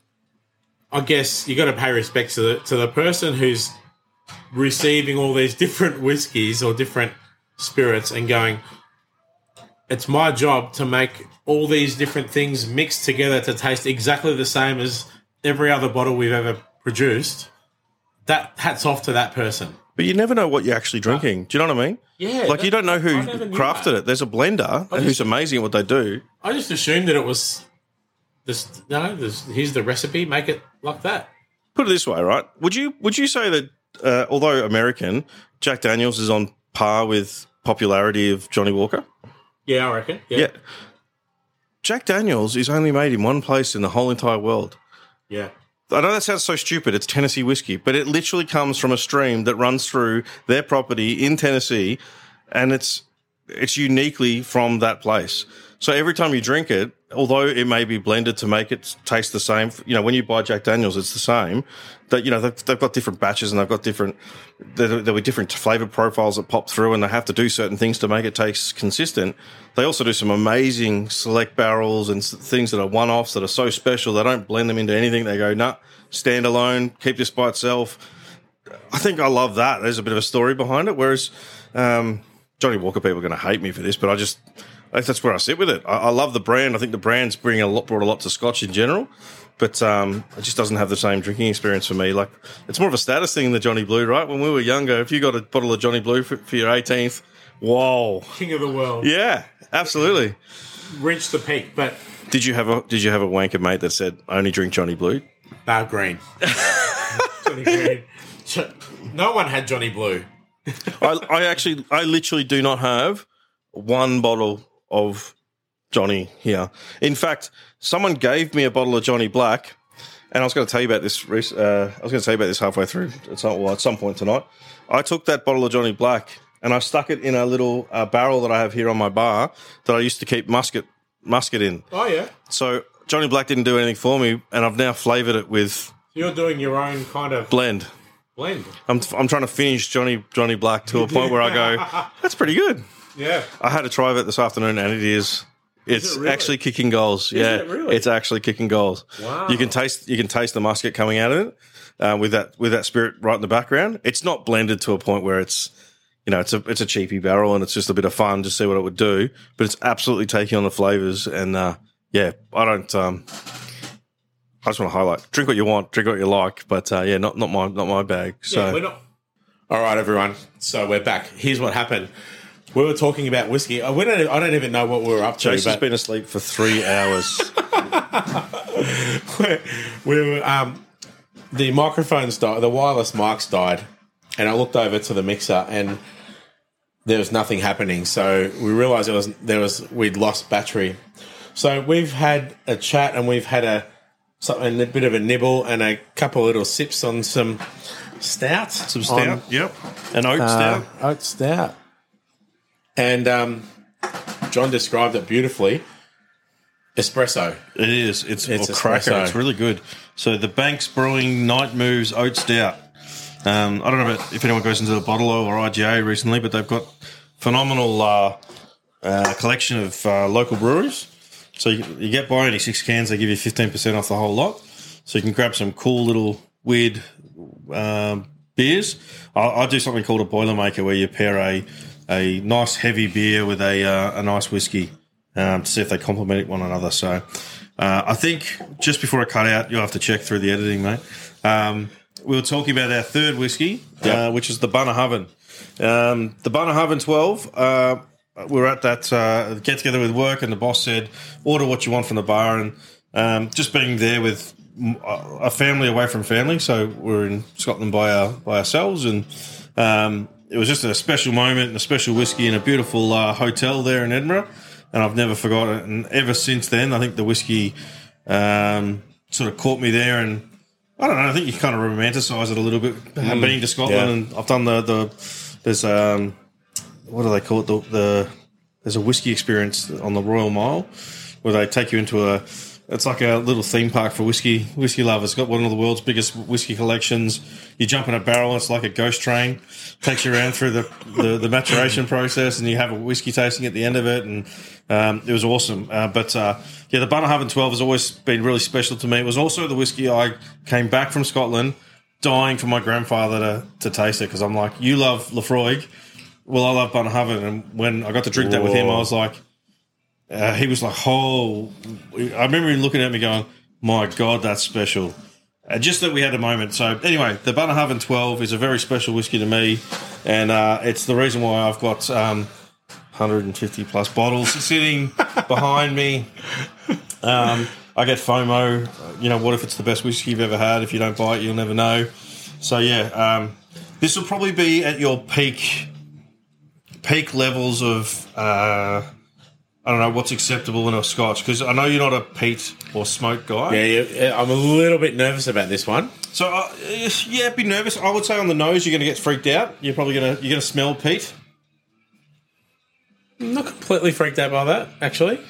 I guess you got to pay respect to the person who's receiving all these different whiskies or different spirits and going, it's my job to make all these different things mixed together to taste exactly the same as every other bottle we've ever produced. That hats off to that person. But you never know what you're actually drinking. Do you know what I mean? Yeah. Like, you don't know who crafted it. There's a blender who's amazing at what they do. I just assumed that it was this. No, here's the recipe. Make it like that. Put it this way, right? Would you say that although American, Jack Daniels is on par with popularity of Johnny Walker? Yeah, I reckon. Yeah. Jack Daniels is only made in one place in the whole entire world. Yeah. I know that sounds so stupid. It's Tennessee whiskey, but it literally comes from a stream that runs through their property in Tennessee, and it's uniquely from that place. So every time you drink it, although it may be blended to make it taste the same, when you buy Jack Daniels, it's the same. That they've got different batches and they've got there'll be different flavor profiles that pop through, and they have to do certain things to make it taste consistent. They also do some amazing select barrels and things that are one-offs that are so special. They don't blend them into anything. They go, nah, stand alone, keep this by itself. I think I love that. There's a bit of a story behind it. Whereas Johnny Walker people are going to hate me for this, but that's where I sit with it. I love the brand. I think the brand's brought a lot to Scotch in general, but it just doesn't have the same drinking experience for me. Like, it's more of a status thing than Johnny Blue, right? When we were younger, if you got a bottle of Johnny Blue for your 18th, whoa, king of the world. Yeah, absolutely. Reached the peak. But did you have a wanker mate that said only drink Johnny Blue? No, green. Johnny Green. No one had Johnny Blue. I literally do not have one bottle of Johnny here. In fact, someone gave me a bottle of Johnny Black, and I was going to tell you about this. Halfway through at some point tonight. I took that bottle of Johnny Black and I stuck it in a little barrel that I have here on my bar that I used to keep musket in. Oh yeah. So Johnny Black didn't do anything for me, and I've now flavoured it with. You're doing your own kind of blend. I'm trying to finish Johnny Black to a point where I go, that's pretty good. Yeah. I had a try of it this afternoon, and it is. It's really? Actually kicking goals. Is it really? It's actually kicking goals. Wow. You can taste the musket coming out of it with that spirit right in the background. It's not blended to a point where it's it's a cheapy barrel and it's just a bit of fun to see what it would do. But it's absolutely taking on the flavors, and I don't. I just want to highlight: drink what you want, drink what you like, but not my bag. So yeah, we're not. All right, everyone. So we're back. Here's what happened. We were talking about whiskey. I don't even know what we were up to. Jason's been asleep for 3 hours. we were, the microphones died, the wireless mics died, and I looked over to the mixer, and there was nothing happening. So we realised we'd lost battery. So we've had a chat, and we've had a bit of a nibble and a couple of little sips on some stout. Yep. An oat stout. Oat stout. And John described it beautifully. Espresso. It is. It's a cracker. It's really good. So the Banks Brewing Night Moves Oat Stout. I don't know if anyone goes into the Bottle or IGA recently, but they've got phenomenal collection of local breweries. So you get by only 6 cans, they give you 15% off the whole lot. So you can grab some cool little weird beers. I do something called a Boilermaker, where you pair a nice heavy beer with a nice whiskey to see if they complement one another. So I think just before I cut out, you'll have to check through the editing, mate. We were talking about our third whiskey, which is the Bunnahabhain. The Bunnahabhain 12, we were at that get-together with work, and the boss said, order what you want from the bar. And just being there with a family away from family, so we're in Scotland by ourselves, and it was just a special moment and a special whiskey in a beautiful hotel there in Edinburgh, and I've never forgotten it. And ever since then, I think the whiskey sort of caught me there, and I don't know, I think you kind of romanticise it a little bit. Being to Scotland, and I've done there's what do they call it? There's a whiskey experience on the Royal Mile where they take you into It's like a little theme park for whiskey lovers. It's got one of the world's biggest whiskey collections. You jump in a barrel, it's like a ghost train. Takes you around through the maturation process, and you have a whiskey tasting at the end of it. And it was awesome. But the Bunnahabhain 12 has always been really special to me. It was also the whiskey I came back from Scotland dying for my grandfather to taste it, because I'm like, you love Laphroaig, well, I love Bunnahabhain. And when I got to drink that with him, I was like, he was like, oh, I remember him looking at me going, my God, that's special. Just that we had a moment. So anyway, the Bunnahabhain 12 is a very special whiskey to me, and it's the reason why I've got 150 plus bottles sitting behind me. I get FOMO. What if it's the best whiskey you've ever had? If you don't buy it, you'll never know. So this will probably be at your peak levels of I don't know what's acceptable in a Scotch, because I know you're not a peat or smoke guy. Yeah, I'm a little bit nervous about this one. So be nervous. I would say on the nose you're going to get freaked out. You're going to smell peat. I'm not completely freaked out by that, actually.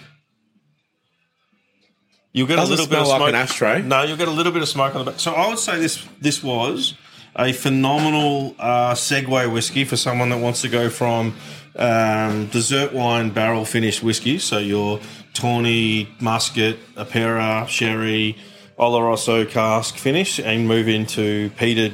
You'll get a little bit of smoke. Like an ashtray. No, you'll get a little bit of smoke on the back. So I would say this was a phenomenal segue whiskey for someone that wants to go from dessert wine barrel finished whiskey, so your Tawny, Muscat, Apera, Sherry, Oloroso cask finish, and move into peated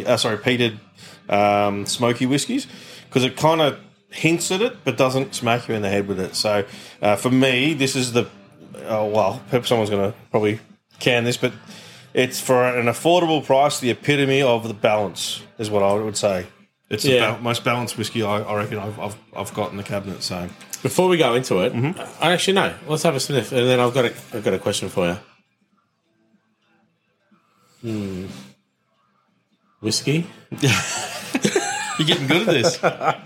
smoky whiskies, because it kind of hints at it but doesn't smack you in the head with it. So for me, this is someone's going to probably can this, but it's for an affordable price, the epitome of the balance is what I would say. It's the most balanced whiskey I reckon I've got in the cabinet. So before we go into it, I actually know. Let's have a sniff, and then I've got a question for you. Whiskey. You're getting good at this.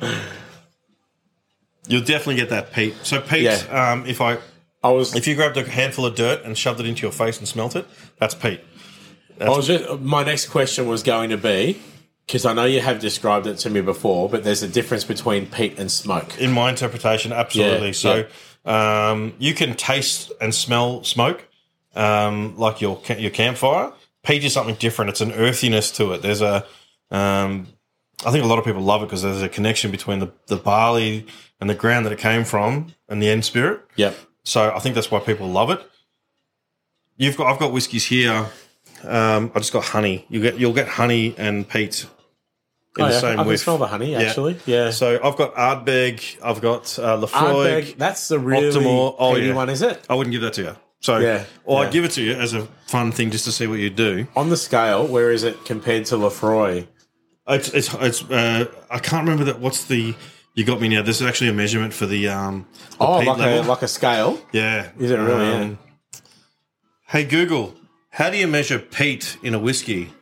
You'll definitely get that peat. So peat, if you grabbed a handful of dirt and shoved it into your face and smelt it, that's peat. My next question was going to be, because I know you have described it to me before, but there's a difference between peat and smoke. In my interpretation, absolutely. You can taste and smell smoke, like your campfire. Peat is something different. It's an earthiness to it. There's I think a lot of people love it because there's a connection between the barley and the ground that it came from and the end spirit. Yep. So I think that's why people love it. I've got whiskies here. I just got honey. You'll get honey and peat in the same I whiff. can smell the honey, actually. Yeah. So I've got Ardbeg. I've got Laphroaig. Ardbeg, that's the really peaty one, is it? I wouldn't give that to you. So, I'd give it to you as a fun thing just to see what you do. On the scale, where is it compared to Laphroaig? It's I can't remember that. What's the? You got me now. This is actually a measurement for the peat level. Like a scale. Yeah. Is it really? Hey Google, how do you measure peat in a whiskey?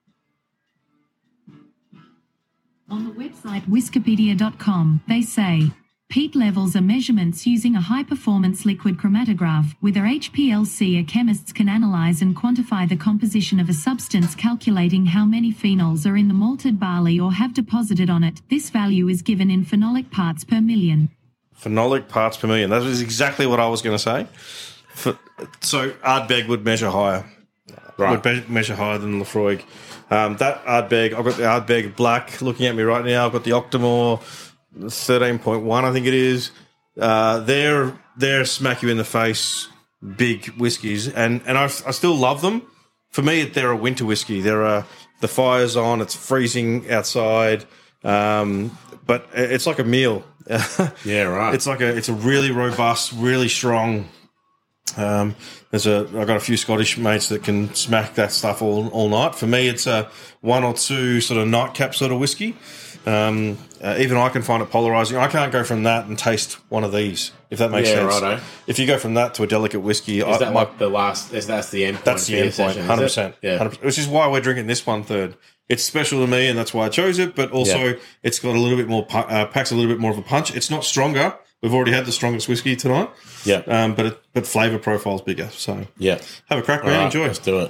On the website Wiskipedia.com, they say, peat levels are measurements using a high-performance liquid chromatograph. With their HPLC, chemists can analyze and quantify the composition of a substance, calculating how many phenols are in the malted barley or have deposited on it. This value is given in phenolic parts per million. Phenolic parts per million. That is exactly what I was going to say. So Ardbeg would measure higher. Right. Would measure higher than Laphroaig. That Ardbeg, I've got the Ardbeg Black looking at me right now. I've got the Octomore 13.1, I think it is. They're smack you in the face big whiskies, and I still love them. For me, they're a winter whiskey. The fire's on, it's freezing outside, but it's like a meal. Yeah, right. It's a really robust, really strong. I've got a few Scottish mates that can smack that stuff all night. For me, it's a 1 or 2 sort of nightcap sort of whiskey. Even I can find it polarizing. I can't go from that and taste one of these, if that makes sense. Righto. If you go from that to a delicate whiskey, that's the end point? That's the end point, 100%. Yeah. 100%. Which is why we're drinking this 1/3. It's special to me, and that's why I chose it. But also, it's got a little bit more packs a little bit more of a punch. It's not stronger. We've already had the strongest whiskey tonight. Yeah. But flavour profile's bigger. So yeah, have a crack, man. Enjoy. Let's do it.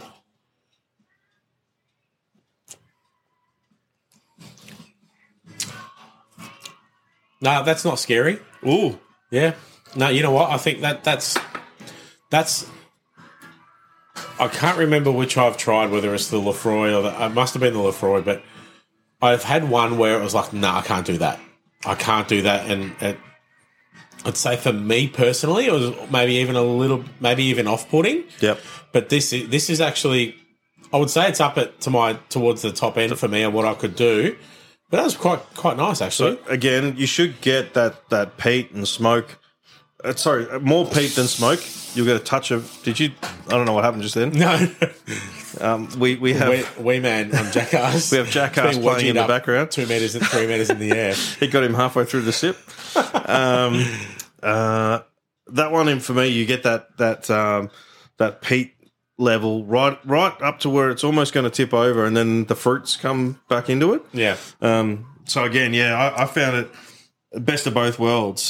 No, that's not scary. Ooh. Yeah. No, you know what? I think that's I can't remember which I've tried, whether it's the Lefroy or it must have been the Lefroy, but I've had one where it was like, no, I can't do that. I can't do that. And I'd say for me personally, it was maybe even off-putting. Yep. But this is actually, I would say it's up towards the top end for me of what I could do. But that was quite nice, actually. So again, you should get that peat and smoke. More peat than smoke. You'll get a touch of. Did you? I don't know what happened just then. No. We have Wee Man Jackass. we have Jackass playing in the background. 2 meters and 3 meters in the air. He got him halfway through the sip. That one in for me, you get that peat level right up to where it's almost going to tip over, and then the fruits come back into it. Yeah. So again, I found it best of both worlds.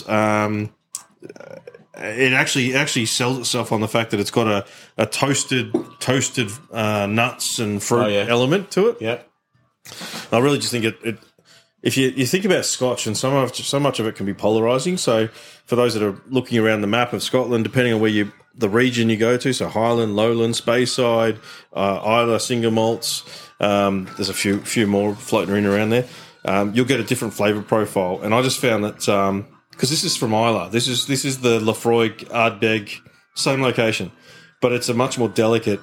It actually sells itself on the fact that it's got a toasted nuts and fruit element to it. Yeah. I really just think it if you think about Scotch, and so much of it can be polarizing. So for those that are looking around the map of Scotland, depending on where the region you go to, so Highland, Lowland, Speyside, Islay, single malts, there's a few more floating around there. You'll get a different flavour profile, and I just found that because this is from Islay, this is the Lefroy Ardbeg, same location, but it's a much more delicate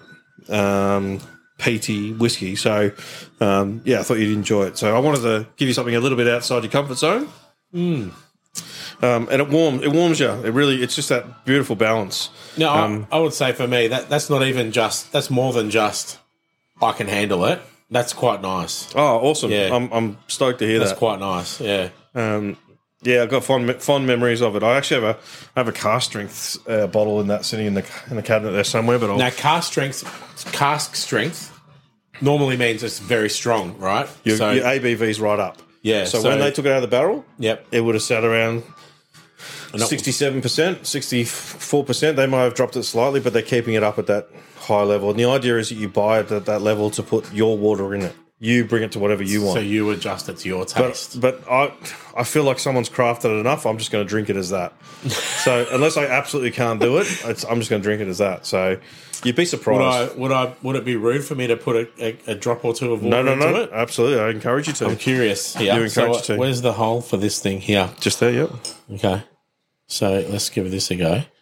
peaty whiskey. So I thought you'd enjoy it. So I wanted to give you something a little bit outside your comfort zone. And it warms you. It's just that beautiful balance. No, I would say for me that's not even that's more than just I can handle it. That's quite nice. Oh, awesome! Yeah. I'm stoked to hear that. That's quite nice. Yeah. I've got fond memories of it. I actually have a cask strength bottle in that sitting in the cabinet there somewhere. But now cask strength normally means it's very strong, right? Your ABV's right up. Yeah. So when they took it out of the barrel, yep, it would have sat around 67%, 64%. They might have dropped it slightly, but they're keeping it up at that high level. And the idea is that you buy it at that level to put your water in it. You bring it to whatever you want. So you adjust it to your taste. But I feel like someone's crafted it enough. I'm just going to drink it as that. So unless I absolutely can't do it, I'm just going to drink it as that. So you'd be surprised. Would it be rude for me to put a drop or two of water into it? Absolutely. I encourage you to. I'm curious. Yeah. You encourage you to. Where's the hole for this thing here? Just there, yep. Okay. So let's give this a go. I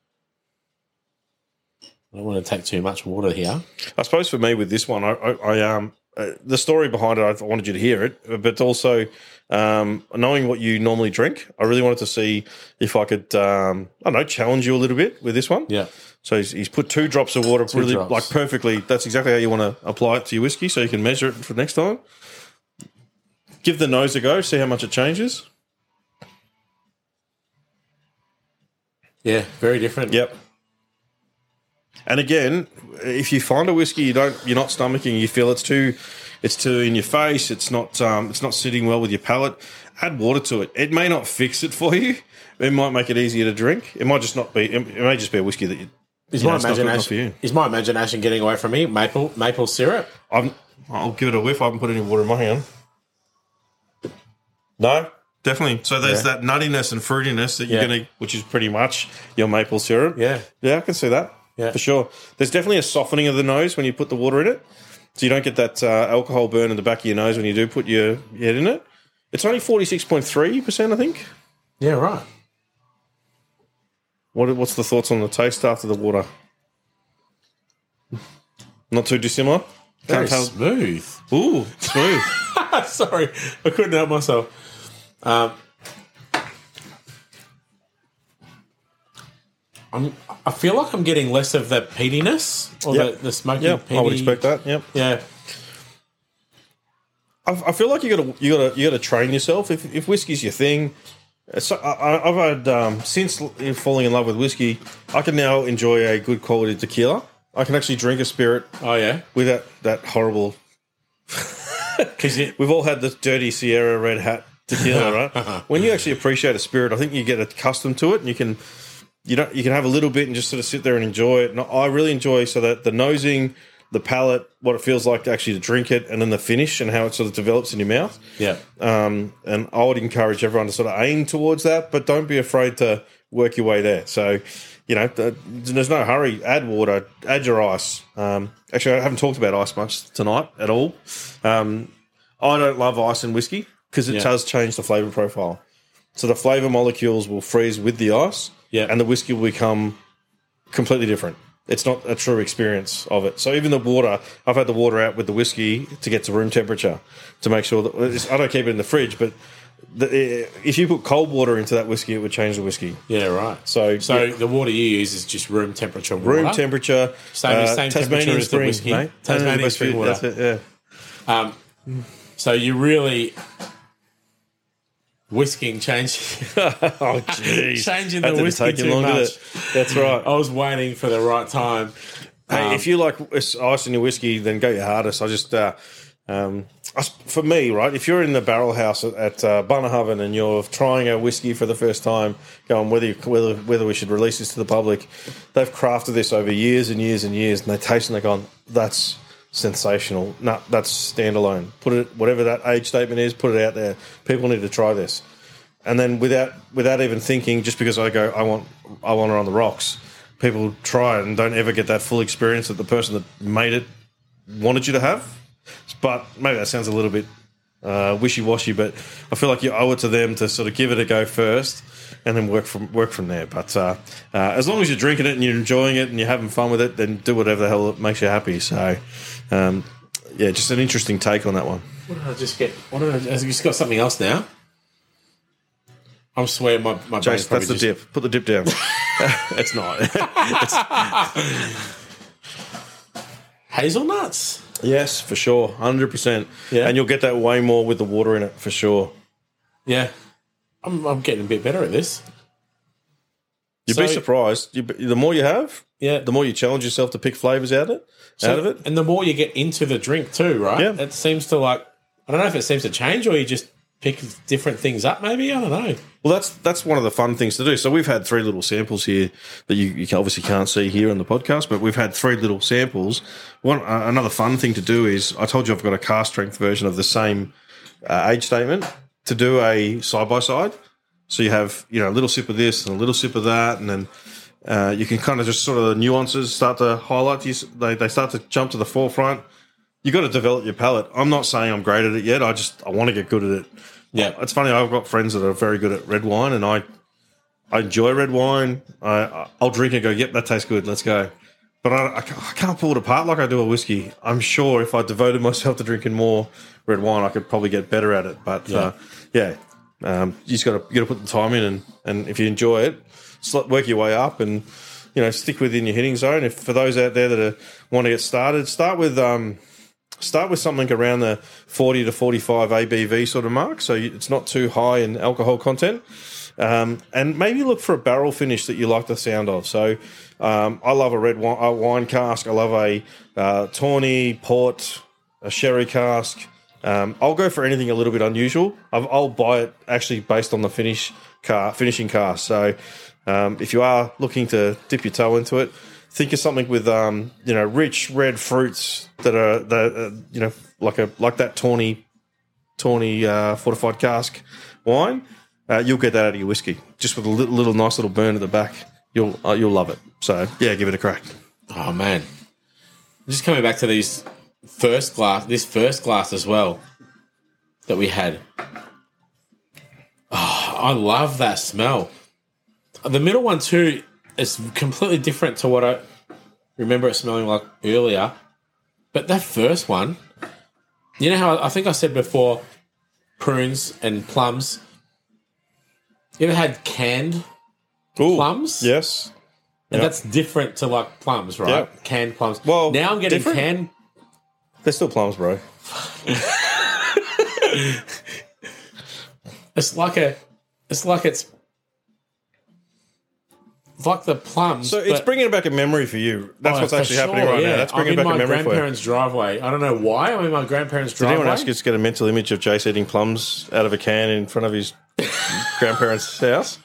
don't want to take too much water here. I suppose for me with this one, I the story behind it, I wanted you to hear it, but also knowing what you normally drink, I really wanted to see if I could, challenge you a little bit with this one. Yeah. So he's put 2 drops of water, like perfectly. That's exactly how you want to apply it to your whiskey, so you can measure it for next time. Give the nose a go, see how much it changes. Yeah, very different. Yep. And again, if you find a whiskey you're not stomaching, you feel it's too in your face, it's not sitting well with your palate, add water to it. It may not fix it for you. It might make it easier to drink. It might just not be. It may just be a whiskey that is my imagination getting away from me? Maple syrup. I'll give it a whiff. I haven't put any water in my hand. No. Definitely. So there's that nuttiness and fruitiness that you're going to, which is pretty much your maple syrup. Yeah. Yeah, I can see that. Yeah. For sure. There's definitely a softening of the nose when you put the water in it. So you don't get that alcohol burn in the back of your nose when you do put your head in it. It's only 46.3%, I think. Yeah, right. What's the thoughts on the taste after the water? Not too dissimilar? Very smooth. Ooh, smooth. Sorry, I couldn't help myself. I feel like I'm getting less of the peatiness or the smoky peaty. I would expect that. Yep. Yeah. I feel like you got to train yourself. If whiskey's your thing, so I've had since falling in love with whiskey, I can now enjoy a good quality tequila. I can actually drink a spirit. Oh yeah, with that horrible. Because we've all had the dirty Sierra Red Hat tequila, right? When you actually appreciate a spirit, I think you get accustomed to it, and you can have a little bit and just sort of sit there and enjoy it. And I really enjoy so that the nosing, the palate, what it feels like actually to drink it, and then the finish and how it sort of develops in your mouth. Yeah. And I would encourage everyone to sort of aim towards that, but don't be afraid to work your way there. So, there's no hurry. Add water, add your ice. Actually, I haven't talked about ice much tonight at all. I don't love ice in whiskey because it does change the flavour profile. So the flavour molecules will freeze with the ice, and the whiskey will become completely different. It's not a true experience of it. So even the water, I've had the water out with the whiskey to get to room temperature to make sure that I don't keep it in the fridge, but if you put cold water into that whiskey, it would change the whiskey. Yeah, right. So the water you use is just room temperature water? Room temperature. Same temperature as the whiskey. Mate. Tasmanian spring water. That's it, yeah. So you really... Whisking changing Jeez. the whiskey too much. That's right. I was waiting for the right time. Hey, if you like ice in your whiskey, then go your hardest. I just, for me, right, if you're in the barrel house at Bunnahabhain and you're trying a whiskey for the first time, going whether we should release this to the public, they've crafted this over years and years and years, and they taste and they're going, that's sensational. No, that's standalone. Put it, whatever that age statement is, put it out there. People need to try this. And then without even thinking, just because I go, I want it on the rocks, people try it and don't ever get that full experience that the person that made it wanted you to have. But maybe that sounds a little bit wishy-washy, but I feel like you owe it to them to sort of give it a go first and then work from there. But as long as you're drinking it and you're enjoying it and you're having fun with it, then do whatever the hell makes you happy. So, just an interesting take on that one. What did I just get? I just got something else now. I'm swearing my Jace, that's the dip. Put the dip down. It's not. Hazelnuts. Yes, for sure. 100%. Yeah. And you'll get that way more with the water in it, for sure. Yeah. I'm getting a bit better at this. You'd be surprised. The more you have, the more you challenge yourself to pick flavours out of it. And the more you get into the drink too, right? Yeah. It seems to I don't know if it seems to change or you just pick different things up maybe. I don't know. Well, that's one of the fun things to do. So we've had 3 little samples here that you obviously can't see here on the podcast, but we've had 3 little samples. Another fun thing to do is, I told you I've got a cask strength version of the same age statement to do a side-by-side. So you have, a little sip of this and a little sip of that, and then you can kind of just sort of the nuances start to highlight. They start to jump to the forefront. You got to develop your palate. I'm not saying I'm great at it yet. I want to get good at it. Yeah, it's funny. I've got friends that are very good at red wine, and I enjoy red wine. I'll drink and go, yep, that tastes good. Let's go. But I can't pull it apart like I do a whiskey. I'm sure if I devoted myself to drinking more red wine, I could probably get better at it. But you just got to put the time in, and if you enjoy it, work your way up, and stick within your hitting zone. If for those out there that want to get started, start with something around the 40 to 45 ABV sort of mark, so it's not too high in alcohol content. And maybe look for a barrel finish that you like the sound of. So I love a red wine cask. I love a tawny, port, a sherry cask. I'll go for anything a little bit unusual. I'll buy it actually based on the finishing cask. So if you are looking to dip your toe into it, think of something with rich red fruits that are like that tawny fortified cask wine. You'll get that out of your whiskey just with a little nice little burn at the back. You'll love it. So yeah, give it a crack. Oh man, just coming back to this first glass as well that we had. Oh, I love that smell. The middle one too is completely different to what I remember it smelling like earlier. But that first one, you know how I think I said before, prunes and plums. You ever had canned plums? Yes. And that's different to like plums, right? Yep. Canned plums. Well, now I'm getting different? canned. They're still plums, bro. It's like the plums. So it's bringing back a memory for you. That's what's actually happening right now. That's bringing back a memory for you. I'm in my grandparents' driveway. I don't know why. I'm in my grandparents' driveway. Did anyone ask you to get a mental image of Jace eating plums out of a can in front of his grandparents' house?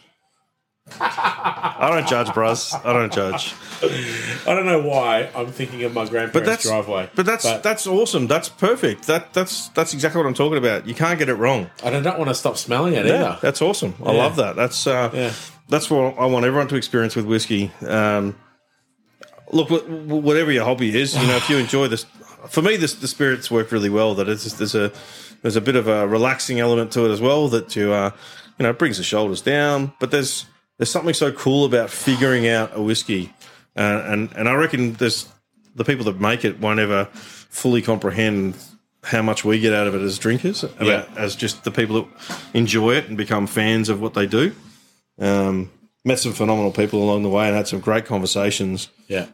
I don't judge, bros. I don't judge. I don't know why I'm thinking of my grandparents' driveway. But that's awesome. That's perfect. That's exactly what I'm talking about. You can't get it wrong. And I don't want to stop smelling it either. That's awesome. I love that. That's that's what I want everyone to experience with whiskey. Look, whatever your hobby is, if you enjoy this, for me, the spirits work really well. That it's just, there's a bit of a relaxing element to it as well. That it brings the shoulders down. But there's something so cool about figuring out a whiskey, and I reckon there's the people that make it won't ever fully comprehend how much we get out of it as drinkers, as just the people that enjoy it and become fans of what they do. Met some phenomenal people along the way and had some great conversations. Yeah.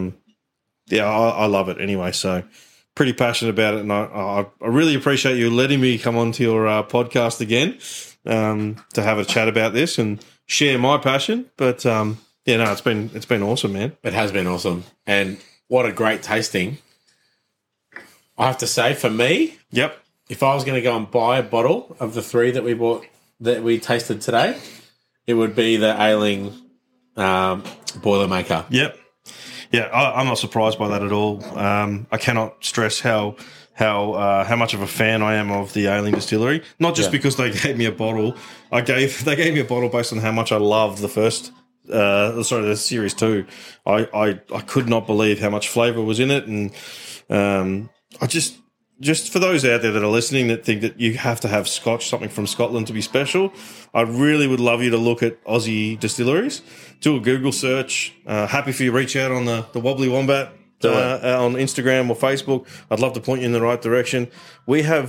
I love it anyway. So pretty passionate about it. And I really appreciate you letting me come onto your podcast again to have a chat about this and share my passion. But it's been awesome, man. It has been awesome. And what a great tasting. I have to say, for me, Yep. if I was going to go and buy a bottle of the 3 that we bought, that we tasted today, it would be the Ailing Boilermaker. Yep. Yeah, I'm not surprised by that at all. I cannot stress how much of a fan I am of the Ailing Distillery. Not just because they gave me a bottle. They gave me a bottle based on how much I loved the first. The series 2. I could not believe how much flavour was in it, and I just for those out there that are listening that think that you have to have Scotch, something from Scotland to be special, I really would love you to look at Aussie distilleries. Do a Google search. Happy for you to reach out on the Wobbly Wombat on Instagram or Facebook. I'd love to point you in the right direction. We have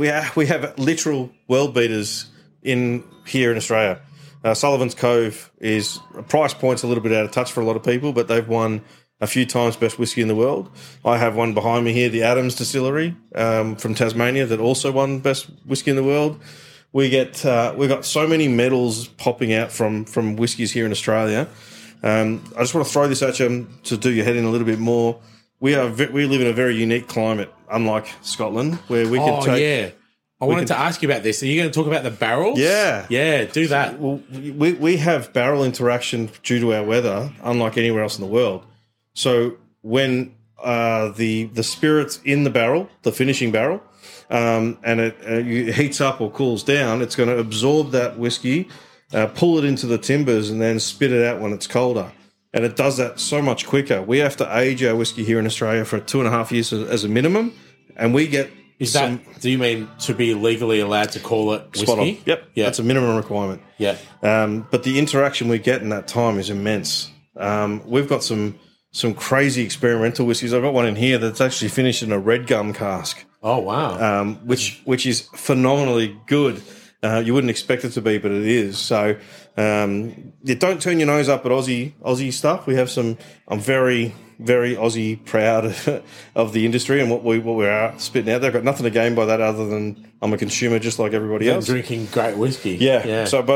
literal world beaters here in Australia. Sullivan's Cove is price point's a little bit out of touch for a lot of people, but they've won a few times best whiskey in the world. I have one behind me here, the Adams Distillery from Tasmania, that also won best whiskey in the world. We've got so many medals popping out from whiskies here in Australia. I just want to throw this at you to do your head in a little bit more. We live in a very unique climate, unlike Scotland, where we can take. Yeah. I wanted to ask you about this. Are you going to talk about the barrels? Yeah. Yeah, do that. Well, we have barrel interaction due to our weather, unlike anywhere else in the world. So when the spirit's in the barrel, the finishing barrel, and it heats up or cools down, it's going to absorb that whiskey, pull it into the timbers, and then spit it out when it's colder. And it does that so much quicker. We have to age our whiskey here in Australia for 2.5 years as a minimum, and we get. Do you mean to be legally allowed to call it whiskey? Spot on. Yep. Yeah. That's a minimum requirement. Yeah. But the interaction we get in that time is immense. We've got some crazy experimental whiskies. I've got one in here that's actually finished in a red gum cask. Oh, wow. Which is phenomenally good. You wouldn't expect it to be, but it is. So don't turn your nose up at Aussie stuff. We have some. I'm very, very Aussie proud of the industry and what we are spitting out there. I've got nothing to gain by that other than I'm a consumer just like everybody else. Drinking great whiskey. Yeah. So,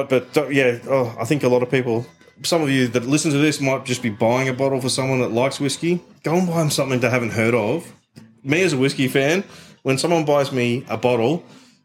I think a lot of people. Some of you that listen to this might just be buying a bottle for someone that likes whiskey. Go and buy them something they haven't heard of. Me as a whiskey fan, when someone buys me a bottle,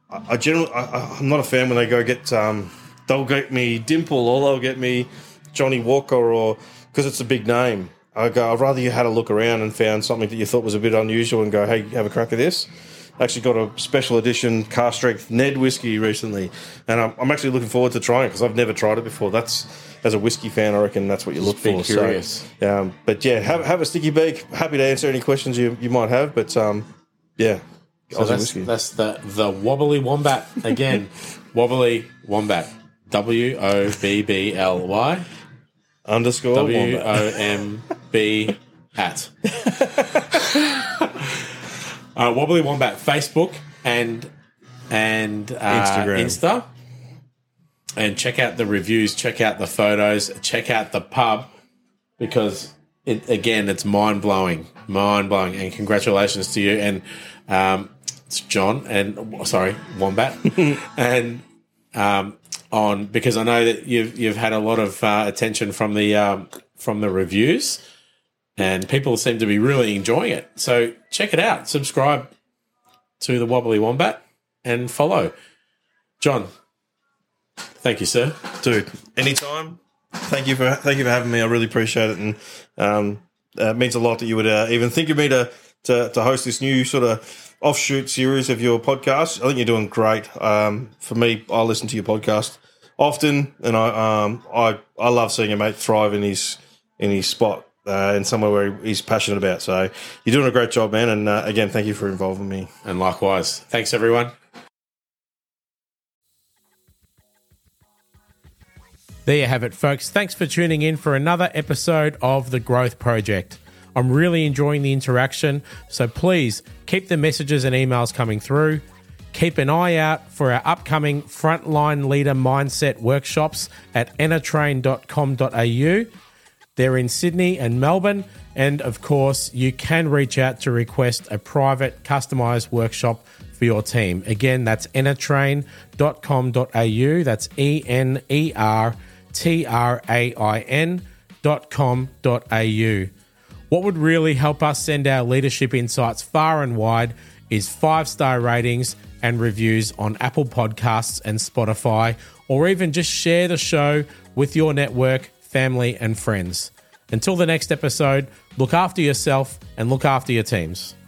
I'm not a fan when they go get they'll get me Dimple or they'll get me Johnny Walker or because it's a big name. I'd rather you had a look around and found something that you thought was a bit unusual and go, hey, have a crack at this. I actually got a special edition cask strength Ned whiskey recently, and I'm actually looking forward to trying it because I've never tried it before. That's as a whiskey fan, I reckon that's what you look for. Curious. So, but yeah, have a sticky beak. Happy to answer any questions you might have. But yeah, so that's the Wobbly Wombat again. Wobbly Wombat. WOBBLY _ WOMB at. Wobbly Wombat Facebook and Insta. And check out the reviews, check out the photos, check out the pub because it's mind-blowing. And congratulations to you and it's John and Wombat and on because I know that you've had a lot of attention from the reviews and people seem to be really enjoying it. So check it out. Subscribe to the Wobbly Wombat and follow. John, thank you, sir. Dude, anytime. Thank you for having me. I really appreciate it, and it means a lot that you would even think of me to host this new sort of offshoot series of your podcast. I think you're doing great. For me, I listen to your podcast often, and I love seeing a mate thrive in his spot and somewhere where he's passionate about. So you're doing a great job, man. And again, thank you for involving me. And likewise. Thanks, everyone. There you have it, folks. Thanks for tuning in for another episode of The Growth Project. I'm really enjoying the interaction, so please keep the messages and emails coming through. Keep an eye out for our upcoming Frontline Leader Mindset workshops at entertrain.com.au. They're in Sydney and Melbourne, and of course, you can reach out to request a private, customised workshop for your team. Again, that's entertrain.com.au. That's ENERTRAIN.com.au. What would really help us send our leadership insights far and wide is 5-star ratings and reviews on Apple Podcasts and Spotify, or even just share the show with your network, family, and friends. Until the next episode, look after yourself and look after your teams.